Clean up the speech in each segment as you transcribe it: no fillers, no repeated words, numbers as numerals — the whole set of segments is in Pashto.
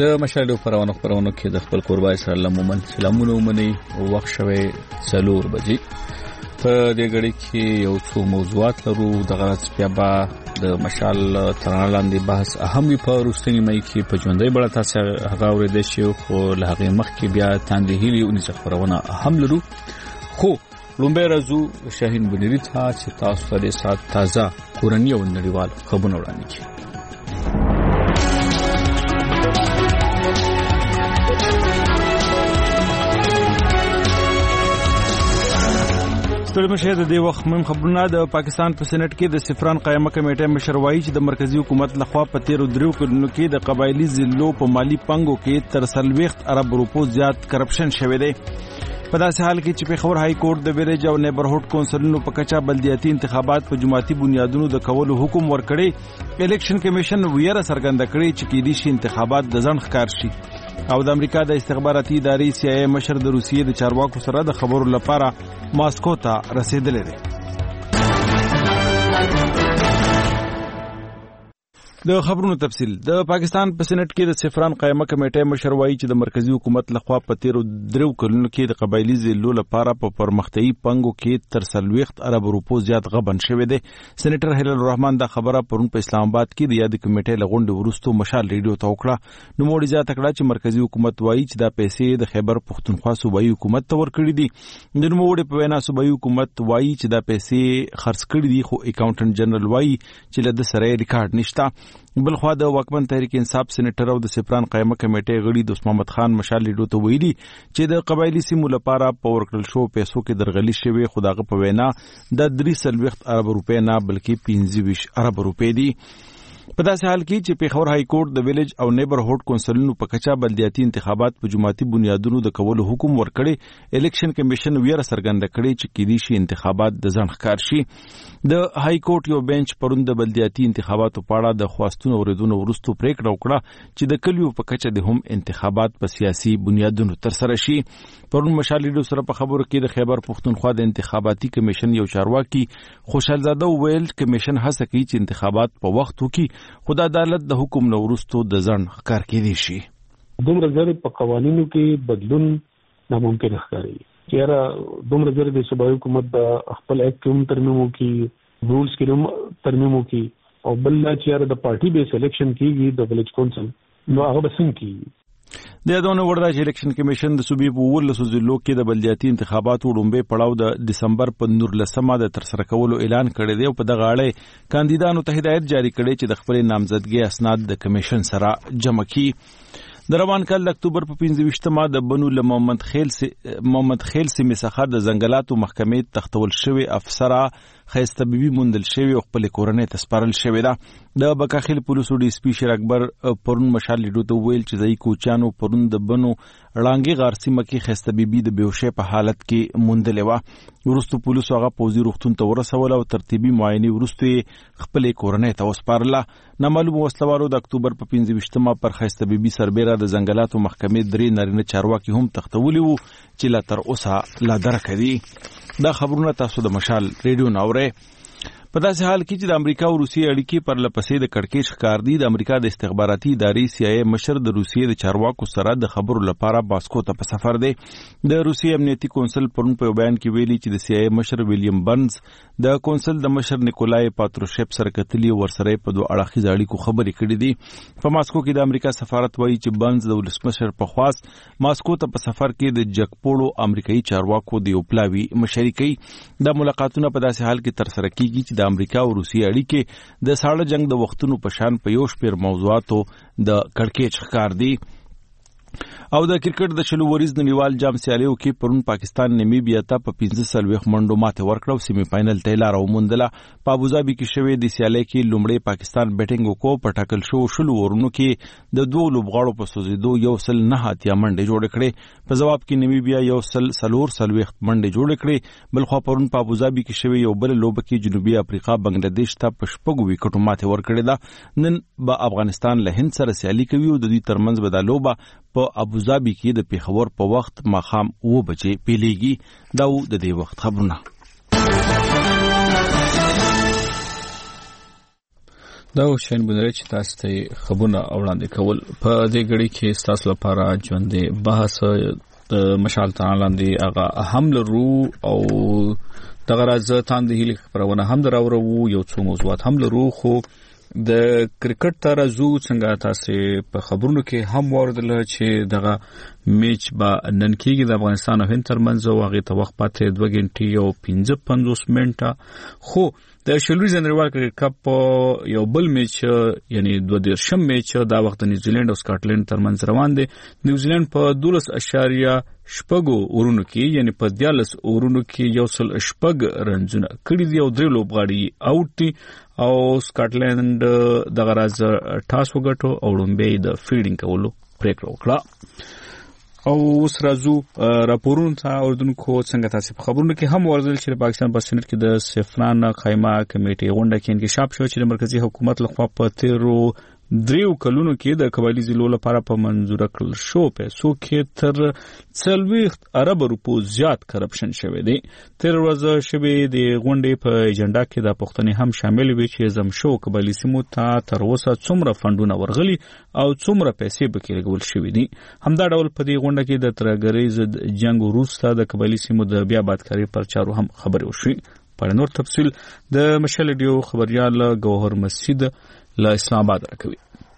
د مشاهده پرونه کې د خپل قربای سره لمومن سلامونه ومني وخت شوه 4 بجې په دې غړي کې یو څو موضوعات لرو د غرض بیا د مشال ترانه لاندې بحث اهم په روستنی مې کې په ژوندۍ بڑا تاسو هغه ورته شو خو له هغه مخ کې بیا تاندې هلي او نشه خبرونه اهم لرو خو لومبه رازو شاهین بنری ته چې تاسو ته د سات تازه کورنی او نړیوال خبرونه وړاندې کړي ستړي مشه د دې وخت مهم خبرونه د پاکستان په سېنات کې د سفران قائمه کمیټه مشر وایي چې د مرکزی حکومت لخوا په 13 کلونو کې د قبایلی ضلعو په مالی پنګو کې تر 40 ارب روپو زیات کرپشن شوی دی په داسې حال کې چې پیښور های کورټ د ویلیج او نیبرهوډ کونسلونو په کچا بلدیاتي انتخابات په جماعتي بنیادونو د کولو حکم ورکړي الیکشن کمیشن ویره څرګنده کړې چې کېدي شي انتخابات د ځنډ ښکار شي او د امریکا د استخباراتي ادارې CIA مشر د روسیې د چارواکو سره د خبرو لپاره ماسکو ته رسیدلی دی د خبرونو تفصیل د پاکستان په سېنات کې د سفران قائمه کمیټه مشر وایي چې د مرکزی حکومت لخوا په 13 کلونو کې د قبایلی ضلعو لپاره په پرمختیايي پنګو کې تر 40 ارب روپو زیات غبن شوی دی سېنیټر هلال الرحمن دا خبره پرون په اسلام آباد کې د یاد کمیټې لغونډې ورستو مشال ریډیو ته وکړه نو موږ زیاته کړه چې مرکزی حکومت وایي چې دا پیسې د خیبر پختونخوا صوبایي حکومت ته ورکړي دي د موږ په وینا صوبایي حکومت وایي چې دا پیسې خرڅ کړي دي خو اکاونټنټ جنرال وایي چې له د سره ریکارډ نشته بلخوا د واکمن تحریک انصاف سېنیټر او د سفران قائمه کمیټې غړي دوست محمد خان مشال لیډو ته ویلي چې د قبایلی سیمو لپاره په ورکړل شو پیسو کې درغلي شوی خداغه په وینا د 3 ارب روپے نه بلکې 25 ارب روپے دي په داسې حال کې چې پیښور های کورټ د ویلیج او نیبرهوډ کونسلونو په کچا بلدیاتي انتخابات په جماعتي بنیادونو د کولو حکم ورکړي الیکشن کمیشن ویره څرګنده کړې چې کېدي شي انتخابات د ځنډ ښکار شي د های کورټ یو بنچ پرون د بلدیاتي انتخاباتو په اړه د خواستونو اوریدونو وروسته پریکړه وکړه چې د کلیو په کچا د هم انتخابات په سیاسي بنیادونو ترسره شي پرون مشالې سره په خبرو کې د خیبر پختونخوا د انتخاباتي کمیشن یو چارواکي خوشحالزاده ویل کمیشن هڅه کوي چې انتخابات په وخت وکړي خدا عدالت د حکم نو ورستو د ځن ښکار کېدی شي دومره زره په قوانینو کې بدلون ناممکن ښکاري چیرې دومره زره د صوبایي حکومت د خپل اکټوم ترمیمو کې رولز کې ترمیمو کې او بل چیرې د پارټي بیس الیکشن کېږي د ویلیج کونسل نو هغه بسنګ کېږي د یادونه وردا چې الیکشن کمیشن د صوبې په 19 ضلعو کې د بلدیاتي انتخاباتو وړاندې پړاو د دسمبر په 19 د ترسره کولو اعلان کړی دی او په دغه اړه کاندیدانو ته هدایت جاری کړي چې د خپل نامزدګۍ اسناد د کمیشن سره جمع کړي د روان کال د اکتوبر په 15 د بنو له محمد خیل سیمې څخه د ځنګلاتو محکمې تختول شوی افسره خیسته بیبي مندل شوی او خپل کورنۍ ته سپارل شوی دا د بکاخیل پولیسو ډي اس پی شیر اکبر پرون مشال لیډو ته ویل چې ځای کوچانو پرون د بنو ړانګي غارسي مکی خیسته بیبي د بیوشه په حالت کې مندلې و ورستو پولیسو هغه پوزي روغتون ته ورسول او ترتیبي معاینه ورستو خپل کورنۍ ته وسپارله نامعلوم وسلوالو د اکتوبر په 15 پر خیسته بیبي سربېره د ځنګلاتو محکمې 3 نارینه چارواکي هم تختولي وو چې لا تر اوسه لا درک دي دا خبرونه تاسو د مشال ریډیو ناوره په داسې حال کې چې د امریکا او روسیې اړیکې پر لپسې د کړکېچ ښکار دي د امریکا د استخباراتي ادارې CIA مشر د روسیې د چارواکو سره د خبرو لپاره ماسکو ته په سفر دی د روسیې امنیتي کونسل پرون په بیان کې ویلي چې د CIA مشر ویلیام برنز د کونسل د مشر نیکولای پاتروشیف سره کتلي ورسره په دوه اړخیز اړیکو خبرې کړې دي په ماسکو کې د امریکا سفارت وایي چې برنز د ولسمشر په خواست ماسکو ته په سفر کې د جګپوړو امریکایي چارواکو د یو پلاوي مشري کوي د ملاقاتونو په داسې حال کې ترسره کیږي چې د امریکا او روسیې اړیکې د ساړه جنگ د وختونو په شان په یو شمېر موضوعاتو د کړکېچ ښکار دي او د کرکټ د شلو وریز نړیوال جام سیالیو کې پرون پاکستان نیمیبیا ته په 15 منډو ماته ورکړو سیمی فائنل ته لار وموندله په ابوظبي کې شوې د سیالۍ کې لومړی پاکستان بیټینګ وکړو په ټاکل شو شلو ورونو کې د دوه لوبغاړو په سوزیدو 109 منډې جوړ کړې په جواب کې نیمیبیا 140 منډې جوړ کړې بلخو پرون په ابوظبي کې شوې یو بل لوب کې جنوبي افریقا بنگلاديش ته په شپږو وکټو ماته ورکړې ده نن به افغانستان له هند سره سیالي کوي او د دوی ترمنځ به دا لوبه په ابوظبي کې د پیښور په وخت ماخام 2 بجې پیلېږي دا د دې وخت خبرونه دا شین بنري چې تاسو ته خبرونه وړاندې کول په دې غړي کې تاسو لپاره ژوندې بحث د مشال تعالی هغه حمله رو او دغه راز تاند هیله خبرونه هم دراورو یو څو موضوعات هم لرو خو د کرکټ ترازو څنګه تاسو په خبرونو کې هم وردل چې دغه میچ با نن کېږي د افغانستان او هند ترمنځ او هغه ته وخت پاتې 2 غنټې او 55 منټه خو د شلوي نړیوال کرکټ کپ یو بل میچ یعنی 22 میچ دا وخت نیوزیلند او سکاټلند ترمنځ روان دي نیوزیلند په 12.8 شپږو اورونو کې یعنی په 14 اورونو کې یو سل شپږ رنزونه کړي دي او درې لوبغاړي اوټ دي او سکاټلند د غراز ټاس وګټو او لومبي د فیلډینګ کولو پریکړه وکړه او اوس راځو راپورونو ته اوردونکو څنګه تاسو په خبرونو کې هم ورزل چې پاکستان په سېنات کې د سفران قائمه کمیټې غونډه کې انکشاف شو چې د مرکزی حکومت لخوا په 13 دریو کلونو کې د قبایلی ضلعو لپاره په منظور کړل شو پیسو کې تر 40 ارب روپو زیات کرپشن شوی دی تر ورځ شوی د غونډې په ایجنډا کې د پښتنې هم شامل وي چې زم شو قبایلی سیمو ته تر اوسه څومره فندونه ورغلي او څومره پیسې به کې لګول شوی دي همدا ډول په دې غونډه کې د ترګری ضد جنگ وروسته د قبایلی سیمو د بیا آبادکاري پر چارو هم خبرې وشوي په نور تفصیل د مشال ډیو خبريال گوهر مسجد لا اسلام آباد راکوي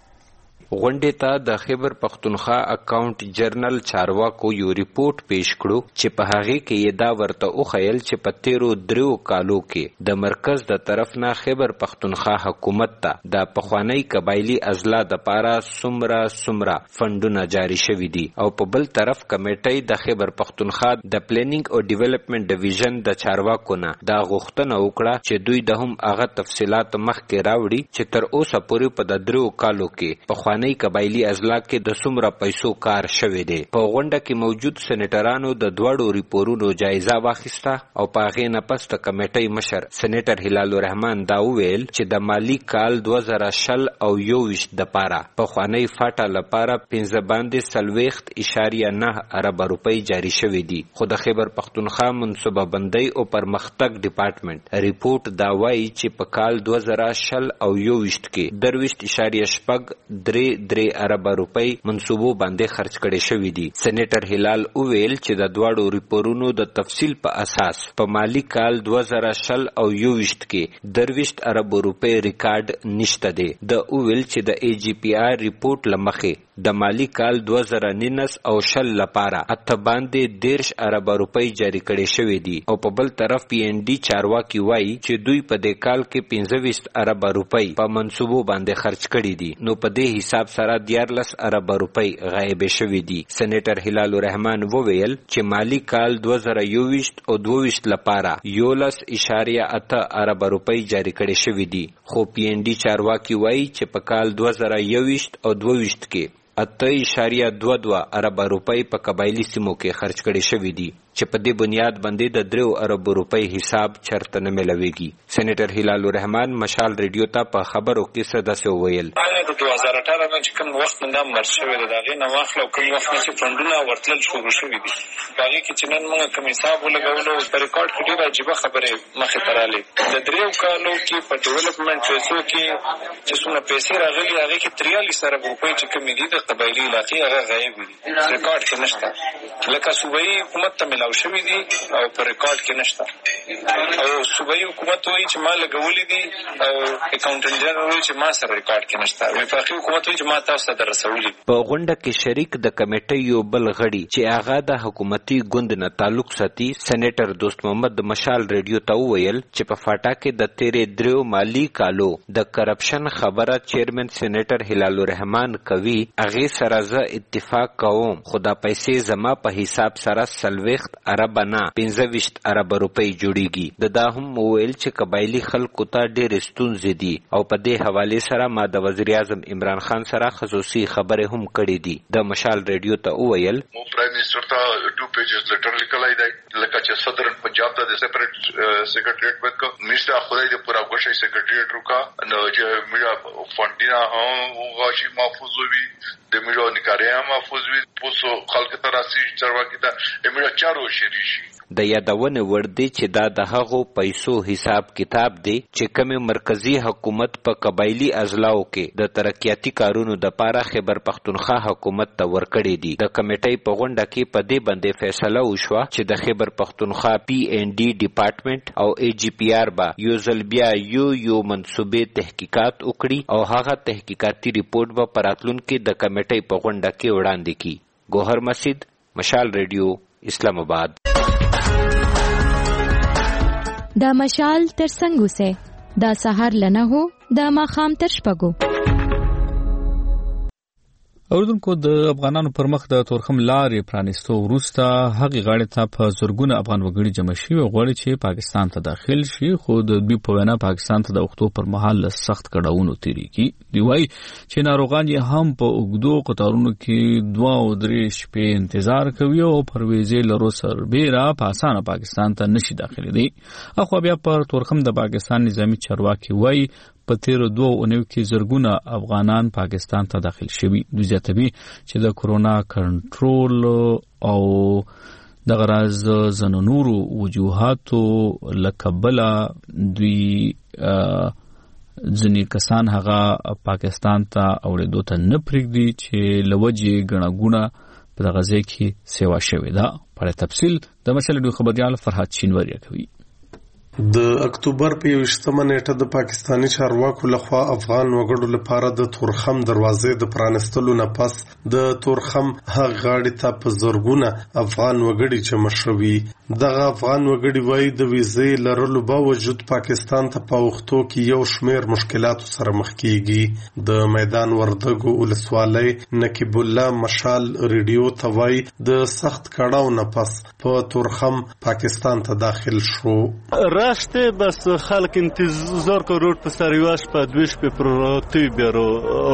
غونډې ته د خیبر پختونخوا اکاونټ جرنل چارواکو یو ریپورت پیش کړو چې په هغه کې یې دا ورته وخیل چې په 13 کالو کې د مرکز د طرف نه خیبر پختونخوا حکومت ته د پخوانی قبایلی اضلاع د پاره سمرا فندونه جاری شوي دي او په بل طرف کمیټې د خیبر پختونخوا د پلانینګ او ډیولپمنٹ ډیویژن د چارواکو نه دا غوښتنه وکړه چې دوی د هم هغه تفصيلات مخکې راوړي چې تر اوسه پورې په د 3 کالو کې په قبایلی اضلاع کې د څومره پیسو کار شوی دی په غونډه کې موجود سېنیټرانو د دوړو ریپورونو جایزه واخیسته او په هغه نه پس د کمیټې مشر سېنیټر هلال الرحمن دا ویل چې د مالی کال 2020 او 21 د پاره په خوانی فاټا لپاره 15.9 ارب روپۍ جاری شوی دي خو د خیبر پختونخوا منصوبه بندۍ او پرمختګ ډپارټمنټ ریپورت دا وایي چې په کال 2020 او 21 کې 3 ارب روپۍ منصوبو باندې خرج کړي شوی دي سېنیټر هلال اوویل چې د دواړو ریپورونو د تفصیل په اساس په مالی کال 2020 او 21 کې 23 ارب روپۍ ریکارډ نشته دی د اوویل چې د ای جی پی آر ریپورت لمخه د مالی کال 2019 او 20 لپاره اته باندې 13 ارب روپۍ جاری کړي شوی دي او په بل طرف پی ان ډي چارواکي وایي چې دوی په دې کال کې 25 ارب روپۍ په منصوبو باندې خرج کړي دي نو په دې حساب سره 14 ارب روپۍ غایب شوي دي سېنیټر هلال الرحمن وویل چې مالی کال 2021 او 22 لپاره 11.8 ارب روپۍ جاری کړي شوي دي خو پی ان ډي چارواکي وایي چې په کال 2021 او 22 کې 8.22 ارب روپۍ په قبایلی سیمو کې خرج کړي شوي دي چې په دې بنیاد باندې د 3 ارب روپۍ حساب چرته نه ملويږي سېنیټر هلال الرحمن مشال ریډیو ته په خبرو کې سداسه ویل د 2018 نه چې کوم وخت نه مر شوی د دغه نه واخلو کوم وخت چې فندونه ورتل شروع شوي دي باقي کې چې نن موږ کوم حساب ولګولو په ریکارډ کې ډیره عجیب خبره مخه تراله د 3 کالو کې په ډیولپمنٹ پیسو کې چې څومره پیسې راغلي هغه کې 43 ارب روپۍ چې کوم دي د قبایلی علاقې هغه غایب دي ریکارډ کې نشته لکه صوبایي حکومت ته ملاو شوی دي او په ریکارډ کې نشته او صوبایي حکومت وایي چې ما لګولې دي او اکاونټنټ جنرال وایي چې ما سره ریکارډ کې نشته وفاقي حکومت وایي چې ما تاسو ته رسولي په غونډه کې شریک د کمیټې یو بل غړي چې هغه د حکومتي ګوند نه تعلق ساتي سېنیټر دوست محمد مشال ریډیو ته ویل چې په فاټا کې د 13 مالی کالو د کرپشن خبره چیرمن سېنیټر هلال الرحمن کوي هغه سره ز اتفاق کوم خدا پیسې زما په حساب سره 40 ارب نه 25 ارب روپۍ جوړیږي دا هم ویل چې قبایلی خلکو ته ډېر ستونزې دي او په دې حواله سره ما د وزیر اعظم عمران خان سره خصوصي خبره هم کړې دي د مشال ریډیو ته ویل مو پرایم منسٹر ته 2 پیجز لیټر لیکلای دی لکه چې صدر پنجاب ته د سیپریټ سیکریټریټ ورک منسٹر خدای دې پورا غوښه سیکریټریټ روکا نو چې میرا فندینا هم غاشي محفوظ وي د میرا نکاریا محفوظ وي پوسو خلک ته راسي چرواکي ته میرا چارو شریشي د یادونه وړ دی چې دا د هغو پیسو حساب کتاب دی چې کوم مرکزی حکومت په قبایلی اضلاعو کې د ترقیاتي کارونو د پاره خیبر پختونخوا حکومت ته ورکړي دي. د کمیټې په غونډه کې په دې باندې فیصله وشوه چې د خیبر پختونخوا PND ډپارټمنټ او AGPR با یو ځل بیا یو منصوبې تحقیقات وکړي او هغه تحقیقاتي ریپورت به په راتلونکي د کمیټې په غونډه کې وړاندې کړي. ګوهر مسجد، مشال ریډیو، اسلام آباد. دا مشال تر څنګه سه دا سحر لنه هو دا ماخام تر شپږو. اوردونکو د افغانانو پر مخ د تورخم لارې پرانیستو وروسته هغې غاړې ته په زرګونه افغان وګړي جمع شوي غواړي چې پاکستان ته داخل شي، خو د دوی په وینا پاکستان ته د وختو پر مهال له سخت کړاوونو تېرېږي. دوی وایي چې ناروغان یې هم په اوږدو قطارونو کې 2 او 3 شپې انتظار کوي او پر ویزې لرو سربیره په اسانه پاکستان ته نشي داخلېدی. اخوا بیا پر تورخم د پاکستان نظامي چارواکي وایي په تیرو 2 اونیو کې زرګونه افغانان پاکستان ته داخل شوي. دوی زیاتوي چې د کورونا کنټرول او د غراز زنو نورو وجوهاتو لکبله دوی ځینې کسان هغه پاکستان ته اورېدو ته نه پرېږدي چې لوجې ګڼهګونه په دغه ځای کې سیوا شوې ده. په تفصیل د مشال ډیو خبريال فرحت شینواری کوي. د اکتوبر په 21مه نیټه د پاکستانی چارواکو لخوا افغان وګړو لپاره د تورخم دروازې د پرانستلو نه پس د تورخم هغه غاړې ته په زرګونه افغان وګړي جمع شوي. دغه افغان وګړي وایي د ویزې لرلو باوجود پاکستان ته په وختو کې یو شمیر مشکلاتو سره مخ کیږي. د میدان وردګو ولسوالۍ نقیب الله مشال ریډیو ته وایي د سخت کړاو نه پس په تورخم پاکستان ته داخل شو. راشته بس خلک انتظار کو روډ په سر یواش په دویش په پروتي بیرو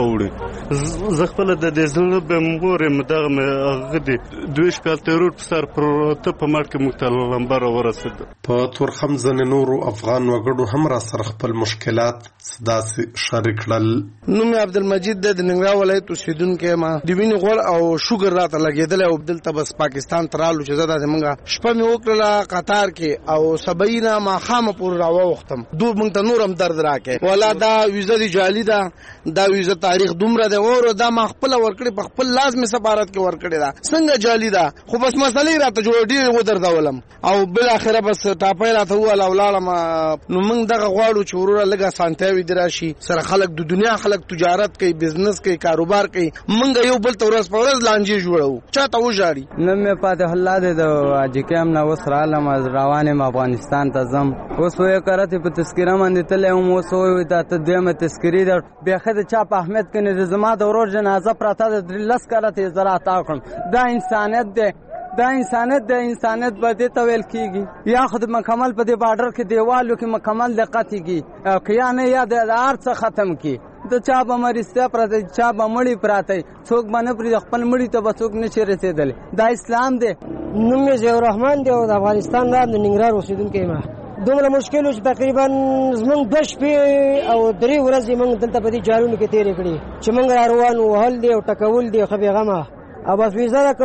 اوړي ز خپل د دزنه به مور مدغه غدي دویش په روډ په سر پروت په مارک مختل لمبر ورسد. په تورخم زن نورو افغان وګړو هم را سره خپل مشکلات داسې شریک کړل. نوم عبدالمجید د ننګرهار ولایت اوسیدونکو ما د وینې غوړ او شوګر راته لګیدل او دلته بس پاکستان ترالو چې زړه د منګه شپه مې وکړه قطار کې او سبینا ما خامه پور راو وختم دو مونږ ته نورم درد راکې ولا دا ویزه دی جعلی ده دا ویزه تاریخ دومره ده او دا ما خپل ورکړي په خپل لازمي سفارت کې ورکړي دا څنګه جعلی ده خو بس مسلې راته جوړ ډیر و دردولم او بل اخره بس ټاپای راته ولا ولاړم. نو مونږ دغه غواړو چې ورور لګه سانتیوي دراشي سره خلک د دنیا خلک تجارت کوي بزنس کوي کاروبار کوي مونږ یو بل تورس په ورځ لانجې جوړو چاته وژاري. نو مې پاتې الله دې د اجکم نو سره علم روانه افغانستان ته زم اوس وې کرته په تذکره باندې تل هم اوس وې ته دیمه تذکری در بیا خد چا په احمد کې نه زما د ورور جنازه پراته د لس کرته زراعت اخم دا انسانیت ده دا انسانیت به دې ته ویل کېږي یا خود مکمل په دې بارډر کې دیوالو کې مکمل دقت کېږي او یا نه یا د ارڅ ختم کړي د چا به مریضتیا پراته چا به مړی پراته څوک باندې پر خپل مړی ته به څوک نشي رسېدلی. دا اسلام دی. نوم یې ضیاء الرحمن دی او د افغانستان د ننګرهار اوسیدونکی یم. دومره مشکل چې تقریبا زمونږ 2 شپې او 3 ورځې موږ دلته په دې جالونو کې تېرې کړې چې موږ روان وهل دي او ټکول دي خو بېغمه او بس ویزه را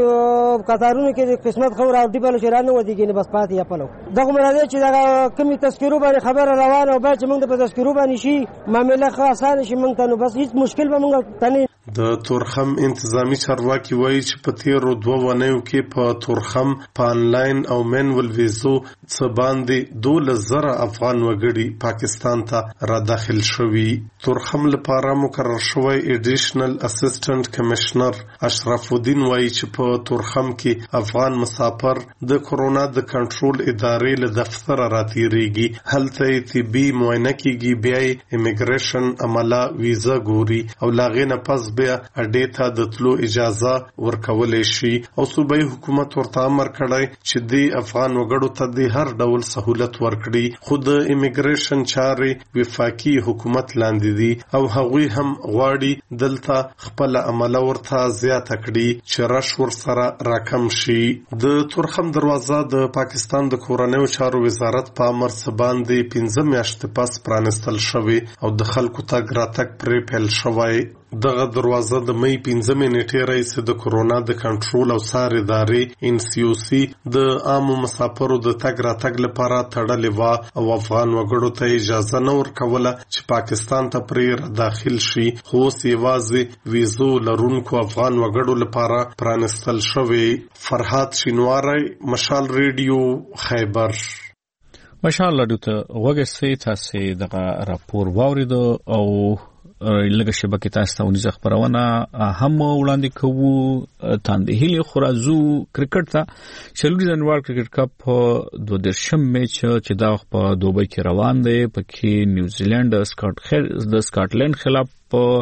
کې قطارونو کې قسمت خو راوړي بل شي رانه ودیږي نه بس پاتې یا پلو دغه مراد چې دا کمی تذکرو باندې خبر روانه او بعد چې موږ په تذکرو باندې شي معاملې خو اسانه شي موږ ته نو بس هیڅ مشکل به موږ ته نه. د تورخم انتظامی چارواکي وایي چې په تیرو 2 ونیو کې په تورخم په انلاین او مینول ویزو څه باندې 12,000 افغان وګړي پاکستان ته را داخل شوي. تورخم لپاره مقرر شوی ایډیشنل اسسټنټ کمشنر اشرف الدین وایي چې په تورخم کې افغان مسافر د کورونا د کنټرول ادارې له دفتر راتېریږي هلته طبي معاینه کیږي بیا امیګریشن عمله ویزا ګوري او لاغې نه پس بیا اډې ته د تلو اجازه ورکولای شي او صوبایي حکومت ورته امر کړی چې د افغان وګړو ته د هر ډول سہولت ورکړي خو د امیګریشن چارې وفاقي حکومت لاندې دي او هغوی هم غواړي دلته خپل عمله ورته زیاته کړي چې رش ورسره راکم شي. د تورخم دروازه د پاکستان د کورنیو چارو وزارت په امر باندې 15 میاشتې پس پرانستل شوی او د خلکو تګ راتګ پرې پیل شوی. دغه دروازه د مې 15 نیټې راځي د کورونا د کنټرول او څار ادارې NCOC د عام مسافرو د تګ راتګ لپاره تړلې و او افغان وګړو ته اجازه نه ورکوله چې پاکستان ته پرې داخل شي، خو یوازې ویزو لرونکو افغان وګړو لپاره پرانستل شوی. فرحات شینواری، مشال ریډیو، خیبر. مشال ریډیو ته وګورئ، تاسو دغه راپور واورید او لږه شبکې تاسو ته ونیزه خبرونه هم وړاندې کوو. تاندهیل خورازو کرکټ ته چلوري جنوار کرکټ کپ 22 میچ چې دا په دوبۍ کې روان دی، پکې نیوزیلند د سکاټلند خلاف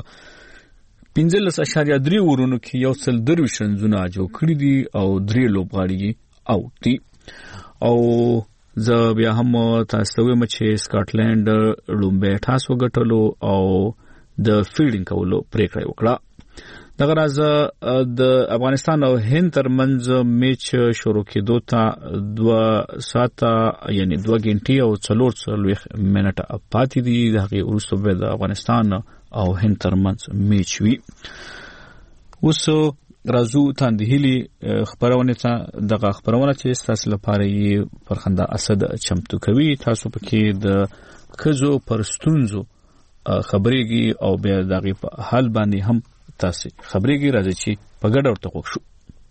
15.3 اورونو کې یو څل درویش رنزونه جوړ کړی دي او 3 لوبغاړي اوټ دي. او زه بیا هم تاسو ته وایم چې سکاټلند لومبه 88 وګټلو او د فیلډینګ کولو پریکړه وکړه. دغه راز د افغانستان او هند ترمنځ میچ شروع کېدو ته 2 ساعته یعنی 2 غنټې او 4 منټه پاتې دي. دغه وروسته به د افغانستان او هند ترمنځ میچ وي. اوس راځو تاندهیلی خبرونه ته. دغه خبرونه چې تاسو لپاره یې فرخنده اسد چمتو کوي. تاسو پکې د کزو پرستونزو خبرېږي او بیا دغه په حال باندې هم تاسو خبرېږي. راځي چې په ګډه ورته خوښ شو.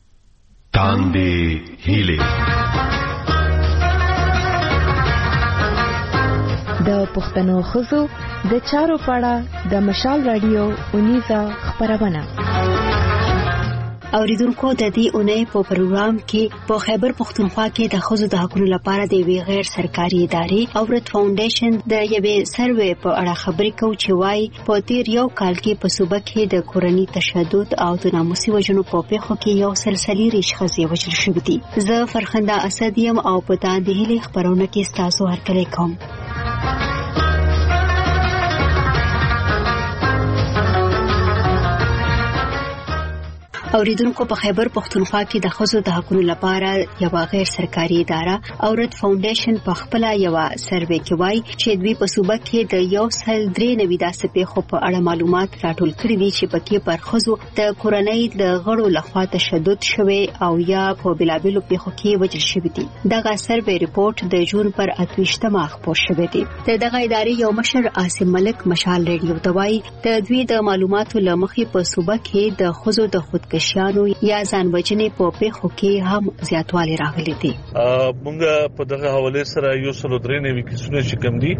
تاندهیلی د پښتنو خزو د چارو پاړه د مشال رادیو اونیزه خبرونه. اوریدونکو د دې اونۍ په پروګرام کې په خیبر پختونخوا کې د ښځو د حقوقو لپاره د یوې غیر سرکاري ادارې اورت فاونډیشن د یوې سروې په اړه خبرې کوي چې وايي په تیر یو کال کې په صوبه کې د کورني تشدد او د ناموسي وژنو په پیښو کې یو سلسلې ریښې وژل شوې دي. زه فرخنده اسد یم او په تاندهیلي خبرونه کې تاسو هرکلی کوم. اوریدونکو په خیبر پختونخوا کې د ښځو د حقوقو لپاره یو غیر سرکاري اداره اورت فاونډیشن په خپل یو سروې کې وایي چې دوی په صوبه کې د 193 داسې پیښو په اړه معلومات راټول کړي دي چې پکې پر ښځو د کورنۍ د غړو لخوا تشدد شوی او یا په بلابلو پیښو کې وژل شوی دي. دغه سروې ریپورت د جون پر 28 خپور شوی دی. دغه ادارې یو مشر عاصم ملک مشال ریډیو ته وایي د دوی د معلوماتو لمخې په صوبه کې د ښځو د خودکشي یا ځان وژنې په پیښو کې هم زیاتوالی راغلی دی. موږ په دغه حواله سره یو سلو درې نوي کیسونه چې کوم دي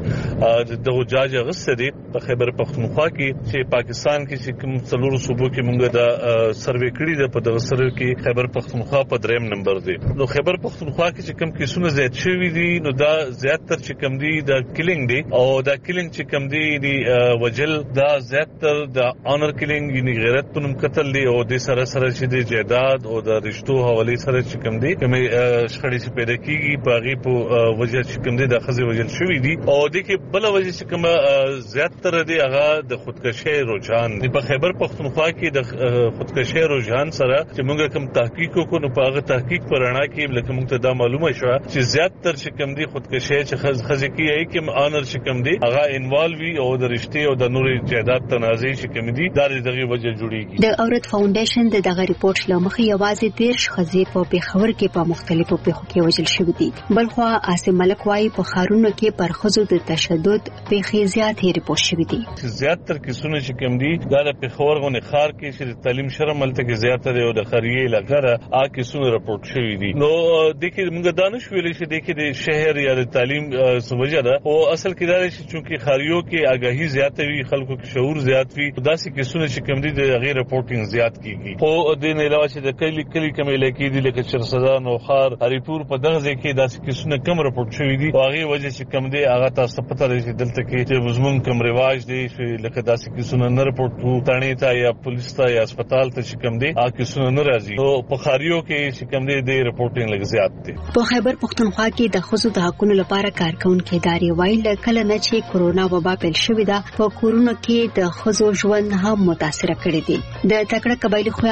دغه جاج غسه دي په خیبر پختونخوا کې چې پاکستان کې چې کوم څلورو صوبو کې موږ د سروې کړی ده. په دغه سروې کې خیبر پختونخوا په 3 نمبر دی. نو خیبر پختونخوا کې چې کوم کیسونه زیات شوي دي نو دا زیاتره چې کوم دي د کلینګ دی او دا کلینګ چې کوم دی وجل دا زیاتره د آنر کلینګ یعنی غیرت په نوم قتل دی او د سره چې د جیداد او د رشتو حواله سره چې کوم دي کومه شخړې چې پیدا کیږي په غي په وجه چې کوم دي د خزي وجل شوې دي او د کې بل وجه چې کومه زیاتره دی هغه د خودکشي رجحان دی. په خیبر پختونخوا کې د خودکشي رجحان سره چې موږ کوم تحقیق وکړو نو په هغه تحقیق پر اړه کې لکه موږ ته دا معلومه شو چې زیاتره چې کوم دي خودکشي چې خزي کې کوم آنر چې کوم دي هغه انوالوي او د رشتي او د نورې جیداد تنازع چې کوم دي دا دغه وجه جوړیږي. د اورت فاونډیشن دغه ریپورت لمخې یوازې 13 ښځې په پیښور کې په مختلفو پیښو کې وژل شوې دي. بلخوا عاصم ملک وايي په ښارونو کې پر ښځو د تشدد پیښې زیاتې ریپورت شوې دي. زیاتره کیسونه چې کوم دي دا د پیښور غونې ښار کې چې تعلیم شرم ملته کې زیاتره او د خریې لګره آ کیسونه راپورټ شوې دي. نو د کې موږ دانش ویلې چې د کې د شهر یا د تعلیم سوجه ده او اصل کې دا چې چونکی خاریو کې آگاهی زیاته وي خلکو کې شعور زیات وي داسې کیسونه چې کوم دي د غیر رپورټینګ زیات کیږي. او د نه علاوه چې د کلی کوم علاقې دي لکه چرسدان او خار هریپور په دغه ځای کې داسې کیسونه کم رپورټ شوې دي او هغه وجه چې کم دي هغه تاسو پته لري چې دلته کې چې مزمون کم رواج دي چې لکه داسې کیسونه نه رپورټ وو تانه ته یا پولیس ته یا هسپتال ته چې کم دي هغه کیسونه نه راځي او په خاریو کې چې کم دي د رپورټینګ لږ زیات دي. په خیبر پختونخوا کې د ښځو د حقوقو لپاره کارکونکو ادارې وایي کله نه چې کورونا وبا پیل شوې ده په کورونو کې د ښځو ژوند هم متاثر کړی دی. د تکړه قبایلی خویانو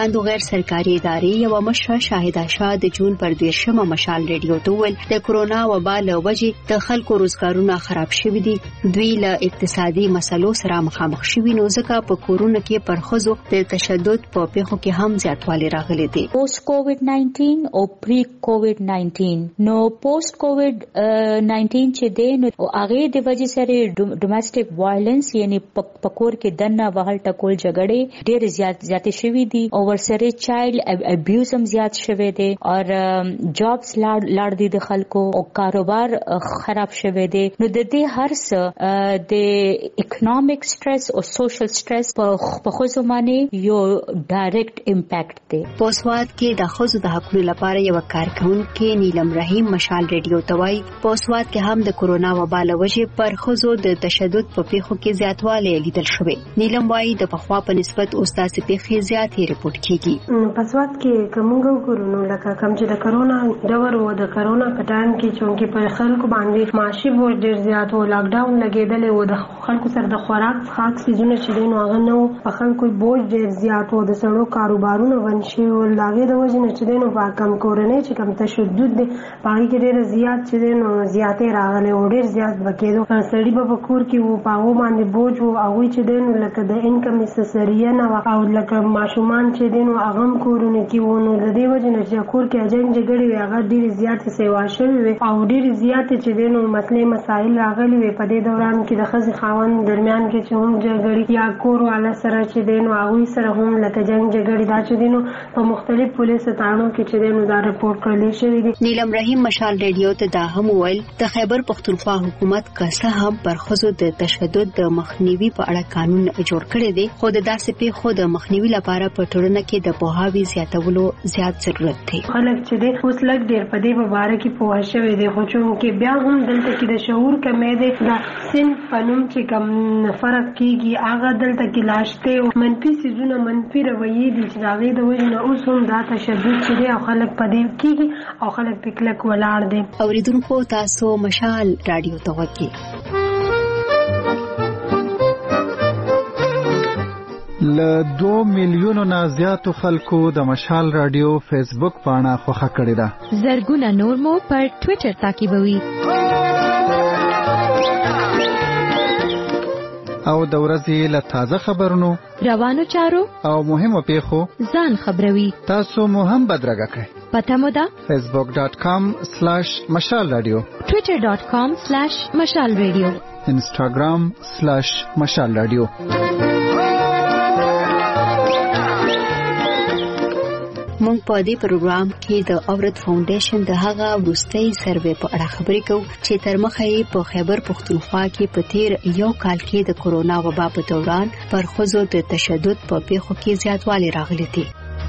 پاکستان د غیر سرکاري ادارې یو مشره شاهده شاه د جون پر 12 مشال ریډیو ته ویل د کورونا وبا له وجې د خلکو روزګارونه خراب شوي دي. دوی له اقتصادي مسلو سره مخامخ شوي نو ځکه په کورونه کې پر ښځو د تشدد په پیښو کې هم زیاتوالی راغلی دی. پوسټ کووډ 19 او پری کووډ 19 نو پوسټ کووډ 19 چې دی نو هغه د وجې سره ډومېسټک وایلنس یعنی پکور کې دنه وهل ټکول جګړې ډېر زیات شوي دي او ورسره چایلډ ابیوز هم زیات شوی دی او جابز لاړ دي د خلکو او کاروبار خراب شوی دی. نو د دې هر څه د اکونومیک سټرس او سوشل سټرس په خصوص باندې یو ډایرکټ امپیکټ دی. پوسواد کې د خزو د حقوقو لپاره یو کارکونکو نیلم رحیم مشال ریډیو توای پوسواد کې هم د کورونا وبا له وجې پر خزو د تشدد په پیښو کې زیاتوالی لیدل شوی. نیلم وايي د پخوا په نسبت اوس داسې پیښې زیاتې رپورټ کیږي. پوسواد کې کومو کورونو لکه کم چې د کرونا دور و د کرونا په ټایم کې چې په خلکو باندې معاشي بوج ډېر زیات و لاک ډاون لګیدل او د خلکو سره د خوراک سيزونه چې دین هغه نو په خلکو بوج ډېر زیات و د سړو کاروبارونو ونشي او لاګې د وجه نه چې دین په کم کورنۍ چې کم تشدد دی پای کې ډېر زیات چې دین زیاتې راغلي او ډېر زیات بکیدو سړي په کور کې وو پاو باندې بوج او هغه چې دین لکه د انکم سسریه نه او لکه ماشومان چې دین هغه کورونه کې وونه د دې وجه نه چې کور کې اجنګ جګړې هغه ډېر زیات سیوا شوی او ډېر زیات چې دین مسلې مسائل راغلي وي په دې دوران کې د خزي خاوند درمیان کې چې هم جګړې یا کور والا سره چې دین هغه سره هم لکه جنگ جګړې دا چې دین په مختلف پولیس تانو کې چې دین دا رپورټ کړل شوی دی. نیلم رحیم مشال ریډیو ته دا هم ویل د خیبر پختونخوا حکومت که هم پر خزو د تشدد د مخنیوي په اړه قانون جوړ کړی دی خو د داسې پیښو د مخنیوي لپاره په ټولنه کې د پوهاوي زیاتولو زیات ضرورت دی. خلک چې د اوس لګ ډیر په دې مبارک کې پوه شوی دی خو چې بیا هم دلته کې د شعور کمې دی دا سن پنوم چې کم فرق کیږي هغه دلته کې لاشته او منفي سيزونه منفي رویې دي چې هغه د وجه نه اوس هم دا تشدد چې دی او خلک په دې کېږي او خلک په کلک ولاړ دي. اوریدونکو تاسو مشال رادیو ته وګورئ. ل 2 میلیونو نه زیاتو خلکو د مشال رادیو فیسبوک پاڼه خوښه کړې ده. زرګونه نور مو پر ټوئیټر تعقیبوي. او د ورځې له تازه خبرونو روانو چارو او مهمو پیښو ځان خبروي. تاسو مو هم بدرګه کړئ. پته مو ده facebook.com/مشال رادیو twitter.com/مشال رادیو instagram/مشال رادیو. مونږ په دې پروګرام کې د اورت فاونډیشن د هغه وروستۍ سروې په اړه خبرې کوو چې تر مخه یې په خیبر پختونخوا کې په تیر یو کال کې د کورونا وبا په دوران پر ښځو د تشدد په پیښو کې زیاتوالی راغلی دی.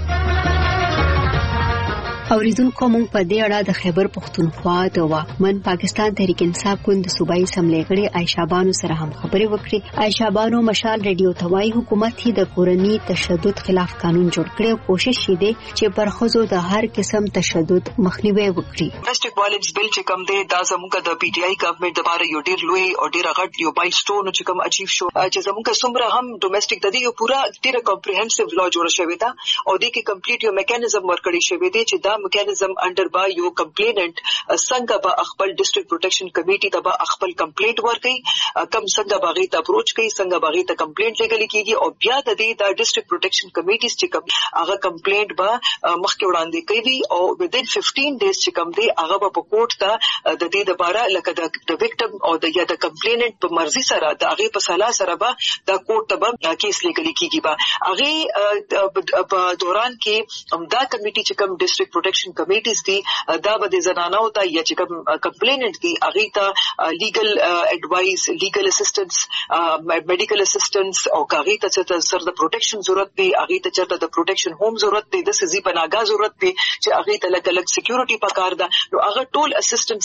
اوریدونکو مونږ په دې اړه د خیبر پختونخوا د واکمن پاکستان تحریک انصاف ګوند د صوبایي اسمبلی غړي عائشہ بانو سره هم خبرې وکړې. عائشہ بانو مشال ریډیو ته وايي حکومت یې د کورنۍ تشدد خلاف قانون جوړ کړی او کوشش یې دی چې پر ښځو د هر قسم تشدد مخنیوي وکړي. ډومېسټک وایلنس بل چې کوم دی دا زموږ د پی ټی آی ګورنمنت لپاره یو ډیر لوی او ډیر غټ یو مایلسټون چې کوم اچیو شو چې زموږ څومره هم ډومېسټک د دې یو پورا ډیر کمپریهنسیو لا جوړ شوی دا او د کې کمپلیټ یو میکانیزم ورکړی شوی دی چې دا میکانیزم انډر با یو کمپلیننٹ څنګه به خپل ډیسټریکټ پروټیکشن کمیټي ته به خپل کمپلیټ ورکړي کم څنګه باغې ته اپروچ کوي څنګه باغې ته کمپلیټ لګل کیږي او بیا د دې د ډیسټریکټ پروټیکشن کمیټیز چې کوم هغه کمپلیټ به مخکې وړاندې کوي او within 15 days چې کوم دی هغه په کوټ ته د دې لپاره لکه د وکټم او د یا د کمپلیننٹ په مرزي سره د هغه په صلاح سره به د کوټ ته به کیس لګل کیږي به هغه په دوران کې دا کمیټي چې کوم ډیسټریکټ پروټیکشن کمیټیز دي دا به د زنانو ته یا چې کوم کمپلیننٹ دي هغه ته لیګل اډوایس لیګل اسسټنس میډیکل اسسټنس او هغه ته سر د پروټیکشن ضرورت دی هغه ته چرته د پروټیکشن هوم ضرورت دی د سزي پناهګاه ضرورت دی چې هغه ته لکه سکیورټي پکار ده نو هغه ټول اسسټنس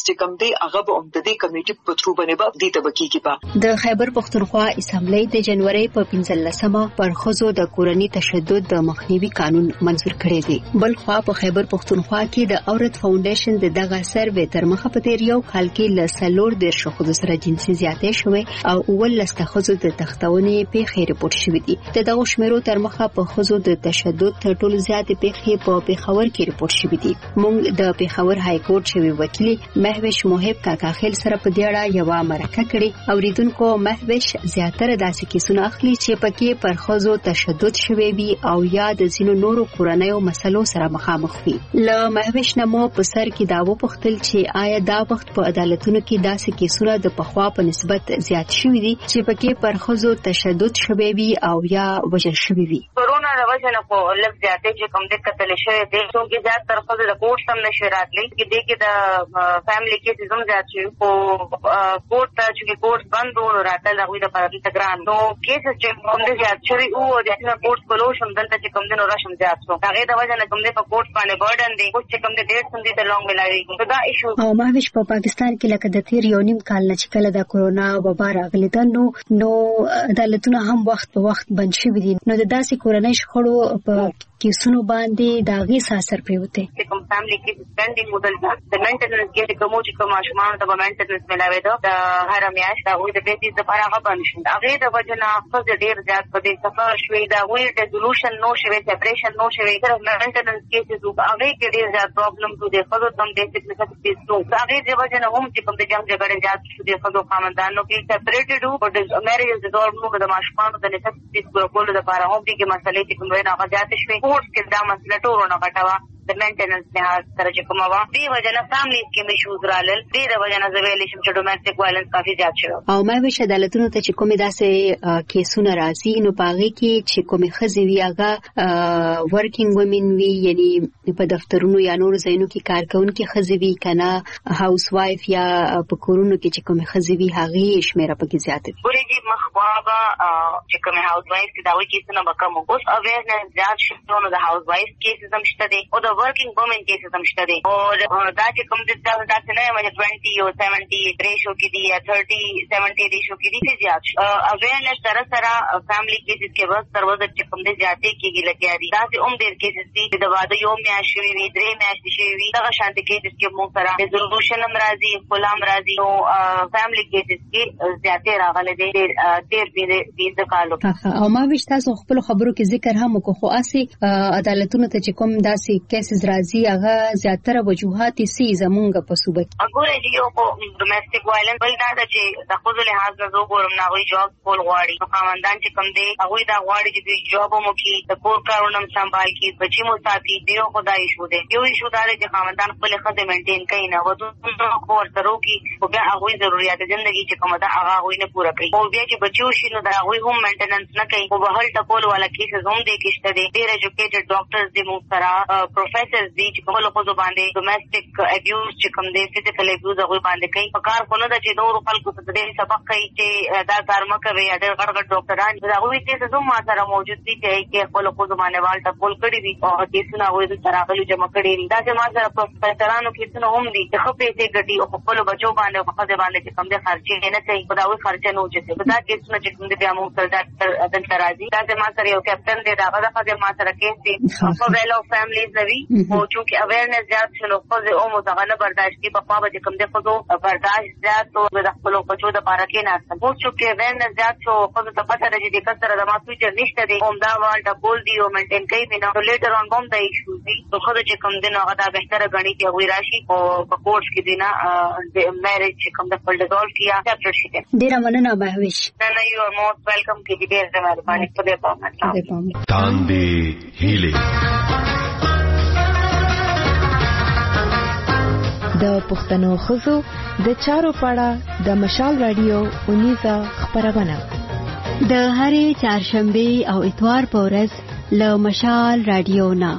چې کوم دی هغه به د دې کمیټې په ترو باندې به دې تبکیږي په د خیبر پختونخوا اسمبلی د جنوري په 15مه پر خزو د کورنی تشدد د مخنیوي قانون منزور کړی دی. بل خوا په خیبر پختونخوا کې د اورت فاونډیشن د دغه سروې تر مخه په تیر یو کال کې ل سلور د شخصو سره جنسي زیاتې شوې او اول لستخزو د تختونې په خیر رپورټ شوې دي. د دغه شمیرو تر مخه په خزو د تشدد تر ټولو زیات پیښې په پیښور کې رپورټ شوې دي. موږ د پیښور های کورټ شوی وکیل مهوش محب کاکا خیل سره په دې اړه یو مرکه کړې. اوریدونکو مهوش زیاتره داسې کیسونه اخلي چې پکې پر خزو تشدد شوی وي او یا د ځینو نورو کورنیو مسلو سره مخامخ وي. له مهوش نمو په سر کې دا وپوښتل چې آیا دا وخت په عدالتونو کې داسې کیسونه د پخوا په نسبت زیات شوي دي چې پکې پر خزو تشدد شوی وي او یا وژل شوی وي. کورونا د وجه نه په لږ زیاتې چې کوم د قتل شوی دي چې زیات تر خزو د کوټ هم نشي راتلی چې دې کې د فیملی کې زم زیات شي او کوټ ته چې کوټ بند و راتل هغه د پاره تګران نو کیس چې کوم د زیات شوی او د کوټ کولوشن دلته چې کوم د نو راشم زیات شو هغه د وجه نه کوم د کوټ باندې برډن دی چې کوم د ډیټ سم دي ته لونګ ملایي دا ایشو. او مهوش په پاکستان کې لکه د تیر یو نیم کال نه چې کله د کورونا وبا راغلی ده نو عدالتونه هم وخت په وخت بند شوي دي. نو د داسې کورنۍ شخړو په کیسونو باندې دا غي اثر پریوته چې کوم فیملی کې سپینډینګ مودل د مینټیننس کې کوم چې کوم ماشومان د مینټیننس ملاوي د هر میاشت دا وې د بیسیس د لپاره هغه باندې شي هغه د وجنه خو ډیر زیات په دې سفر شوي دا وې ریزولوشن نو شوي سپریشن نو شوي تر مینټیننس کې چې هغه کې ډیر زیات پرابلم ټو دي خو تم بیسیک نسبت نو هغه د وجنه هم چې کوم د جنگ جګړه زیات شو دي خو خاندانو کې سپریټډ او د میریج د ډور نو د ماشومان د نسبت کولو لپاره هم دي کې مسلې چې کوم نه هغه زیات شوي کوټ کې دا مسله ټورو نه غټوا د مینټیننس نه سره چې کومه وا دی وجنه فیملیز کې مشوز رالل دی د وجنه زویل شم چې ډومېسټک وایلنس کافي زیات شو. او مې وش عدالتونو ته چې کومه داسې کیسونه راځي نو پاغي کې چې کومه خزي وی هغه ورکینګ وومن وی یعنی په دفترونو یا نور ځایونو کې کارکونکو خزي وی کنه هاوس وایف یا په کورونو کې چې کومه خزي وی هغه شمیره پکې زیات وي. ورېږي مخبابا چې کومه هاوس وایف کې دا وایي کیسونه وکم اوس اویرنس زیات شو نو د هاوس وایف کیسز هم شته دي او د ورکینګ وومن کیسز هم شته دي او دا چې کوم د تاسو نه مې 20 او 70 ریشو کې دي یا 30-70 ریشو کې دي زیات اویرنس سره سره فیملی کیسز کې ورځ تر ورځ چې کوم د زیاتې کېږي لګیا دي دا چې ډېر کیسز دي د واده یو میاشت شوي وي 3 میاشتې شوي وي دغه شانتي کیسز کې مو سره ریزولوشن هم راځي غلام راځي نو فیملی کیسز کې زیاتې راغلي دي ډېر د کالو. او ما وشت تاسو خپل خبرو کې ذکر هم وکړو خو اسی عدالتونو ته چې کوم داسې کیسز راځي هغه زیاتره وجوهات سي زمونږ په صوبه کې وګورئ چې یو ډومېسټک وایلنس بل دا چې د خپل لحاظ نه زه ګورم نه وي جواب کول غواړي نو خاوندان چې کوم دی هغه دا غواړي چې جواب مو کې د کور کارونه سمبال کی بچي مو ساتي دیو خدای شو دی یو شو دا چې خاوندان خپل خدای مینټین کوي نه ودو کور ترو کې او بیا هغه ضرورت ژوندۍ چې کومه دا هغه نه پوره کوي او بیا چې بچو شي نو دا هغه هم مینټیننس نه کوي او بهر ټکول والا کیسز هم دي کېشته دي ډېر ایجوکیټډ ډاکټرز دي مو سره پروفیسرز دي چې په خپل باندې ډومېسټک ابیوز چې کوم دی فزیکل ابیوز هغه باندې کوي په کار خو نه د چې نور خلکو ته دې سبق کوي چې دا کار مکوي یا ډېر غړ ډاکټران دا هغه چې زموږ ما سره موجود دي چې خپل باندې والټ کول کړی دي او کیسونه هغه سره غلو جمع کړی دي دا چې ما سره پروفیسورانو کیسونه هم دي چې خپل پیسې ګټي او خپل بچو باندې په خپل باندې چې کوم دي خرچې نه کوي دا وي خرچه نه وځي دا کیسونه چې کوم دي بیا موږ سره د ترازی دا چې ما سره یو کیپټن دی دا هغه ما سره کیس دي په ویل او فیملیز نوي او چې اویرنس زیات شنو خو زه او متغنه برداشت کی په خوا به کوم دي خو برداشت زیات او د خپل بچو د پاره کې نه اصل خو چې اویرنس زیات شو خو ته پته راځي د کثر د ما فیوچر نشته دی هم دا والټ کول دی او مینټین کوي بنا نو لیټر اون بم د ایشو دي خو چې کوم دي نو هغه دا بهتره غني چې وی راشي او په کورس کې دی نه د میریج کوم د فل ډیزولف کیا چپټر شي ډیر مننه مهوش نه یو ار موست ویلکم کې دې ډیر مهرباني په دې پامه تاندې هیله د پښتنو خزو د چارو پاړه د مشال رادیو اونیزا خبرونه د هرې چهارشنبه او اتوار په ورځ له مشال رادیو نه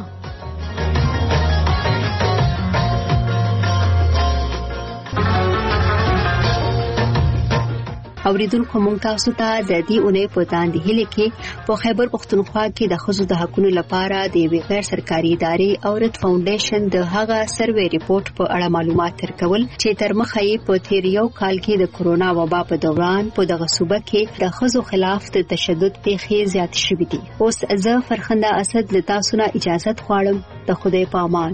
اوریدونکو مونږ تاسو ته د دې اونۍ په وړاندې هلي کې په خیبر پختونخوا کې د ښځو د حقوقو لپاره د غیر سرکاري ادارې اورت فاونډیشن د هغه سروې ریپورت په اړه معلومات ورکول چې تر مخه یې په تیر یو کال کې د کورونا وبا په دوران په دغه صوبه کې د ښځو خلاف د تشدد پیښې زیات شوې دي. اوس زه فرخنده اسد له تاسو نه اجازه غواړم. د خدای په امان.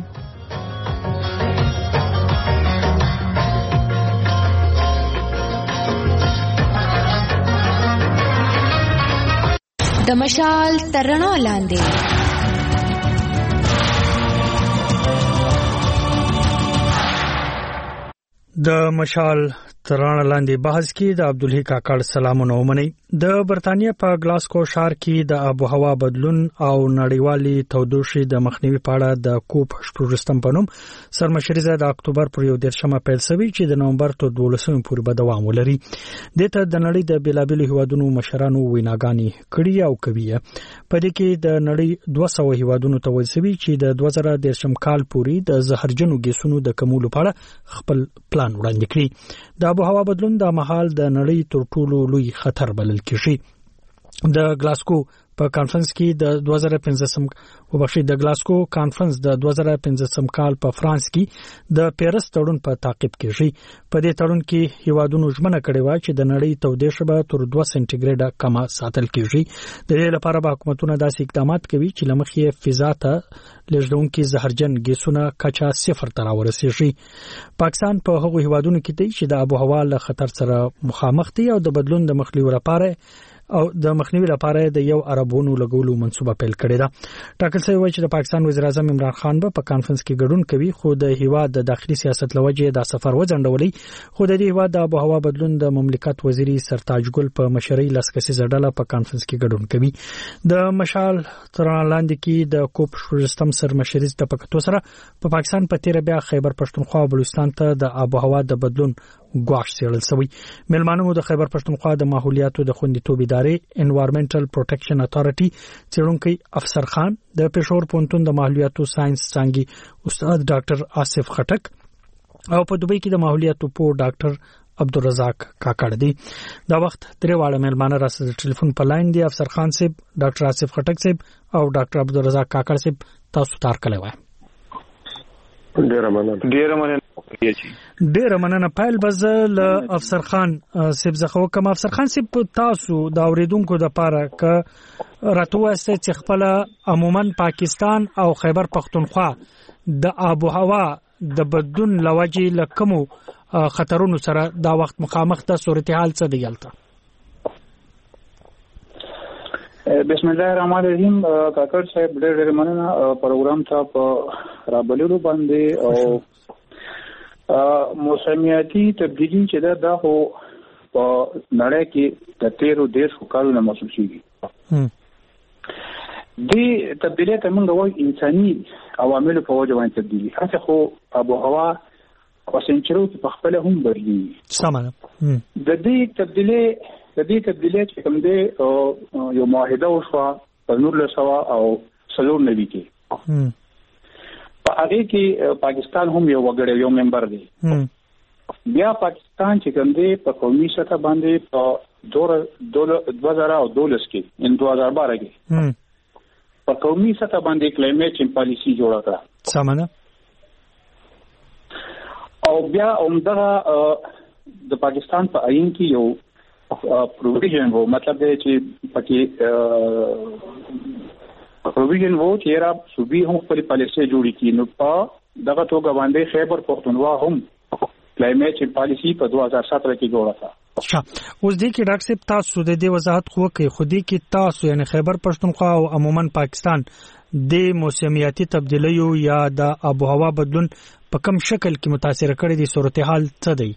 د مشال ترڼا لاندې د مشال ترڼا لاندې بحث کې د عبدالحی کاکړ سلامونه ومني. د برتانیا په گلاسکو ښار کې د آب و هوا بدلون او نړیوالي تودوخې د مخنیوي په اړه د کوپ 14 په نوم سرمشریزه د اکتوبر پر 11 پیل شوی چې د نومبر تر 12 پورې به دوام ولري. دته د نړۍ د بیلابیلو هیوادونو مشرانو ویناګانی کړي او کوي. په دې کې د نړۍ 200 هیوادونو ته ویل شوی چې د 2013 کال پورې د زهرجنو ګیسونو د کمولو په اړه خپل پلان وړاندې کړي. د آب و هوا بدلون د مهال د نړۍ تر ټولو لوی خطر بلل کیږي. د گلاسکو په کانفرنس کې د 2015 کال په فرانس کې د پیرس تړون په تعقیب کېږي. په دې تړون کې هیوادونو ژمنه کړې و چې د نړۍ تودوخه به تر 2 سنټیګریډه کم ساتل کېږي. د دې لپاره به حکومتونه داسې اقدامات کوي چې لمخې فضا ته لږدونکو زهرجن ګیسونه کچا 0 ته راورسیږي. پاکستان په هغو هیوادونو کې دی چې د آب و هوا له خطر سره مخامخ دي او د بدلون د مخنیوي لپاره د یو عربونو لګولو منصوبه پیل کړې ده. ټاکل شوی و چې د پاکستان وزیر اعظم عمران خان به په کانفرنس کې ګډون کوي، خو د هیواد د داخلي سیاست لوجې د سفر وځنډولې. خو د دې هیواد د آب و هوا بدلون د مملکت وزیر سرتاج ګل په مشرۍ لسکسي ډله په کانفرنس کې ګډون کوي. د مشال ترڼا لاندې کې د کوپ 14 سرمشریز د پکتو سره په پاکستان په تیر بیا خیبر پښتونخوا او بلوچستان ته د آب و هوا د بدلون ګواښ سیړل شوی. ملمانو د خیبر پښتونخوا د ماحولیاتو د خوندیتوب ادارې انوایرنمنټل پروټیکشن اتھارټي چیرونکي افسر خان، د پېښور پونتون د ماحولیاتو ساينس څانګې استاد ډاکټر آصف خټک او په دوبۍ کې د ماحولیاتو په ډاکټر عبدالرزاق کاکړ دی. دا وخت درې واړه ملمانه راځي ټلیفون په لاین دی. افسر خان صاحب، ډاکټر آصف خټک صاحب او ډاکټر عبدالرزاق کاکړ صاحب، تاسو تار کله وای؟ ډیره مننه. پایل بزل افسر خان صاحب زخه کوم. افسر خان صاحب تاسو د اوریدونکو د پاره ک راتوسته چې خپل عموما پاکستان او خیبر پختونخوا د آب و هوا د بدلون لوجې لکمو خطرونو سره دا وخت مخامخ د صورتحال څه دی یالته؟ بسم الله الرحمن الرحیم. کاکړ صاحب ډېر مننه پروګرام ته په رابللو باندې او موسمیاتي تبدیلی چې دا خو په نړۍ کې د 13 کالونو محسوس کیږي. دې تبدیلی ته موږ وایو انساني عوامل په وجه باندې تبدیلی. هڅه خو آب و هوا او سنچرو په خپل هم بدلی. سمه د دې تبدیلی چې کوم دی یو معاهده وشوه په 1990 کې. په هغه کې پاکستان هم یو وګړی یو ممبر دی. بیا پاکستان چې کوم دی په قومي سطح باندې په 2012 کې ان 2012 کې په قومي سطح باندې کلایمیټ چینج پالیسی جوړه کړه. سمانه. او بیا عمدغه د پاکستان په آئین کې یو پروویژن وو، مطلب دی چې پکې پروویژن وو چې را صوبې هم خپل پالیسي جوړې کړي. نو په دغه توګه باندې خیبر پختونخوا هم کلایمیټ چینج پالیسی په 2017 کې جوړه کړه. اوس دې کې ډاکټر صاحب تاسو د دې وضاحت خو کوي، خو دې کې تاسو یعنی خیبر پښتونخوا او عموما پاکستان د موسمیاتي تبدیلیو یا د آب و هوا بدلون په کوم شکل کې متاثر کړي دي؟ صورتحال څه دی؟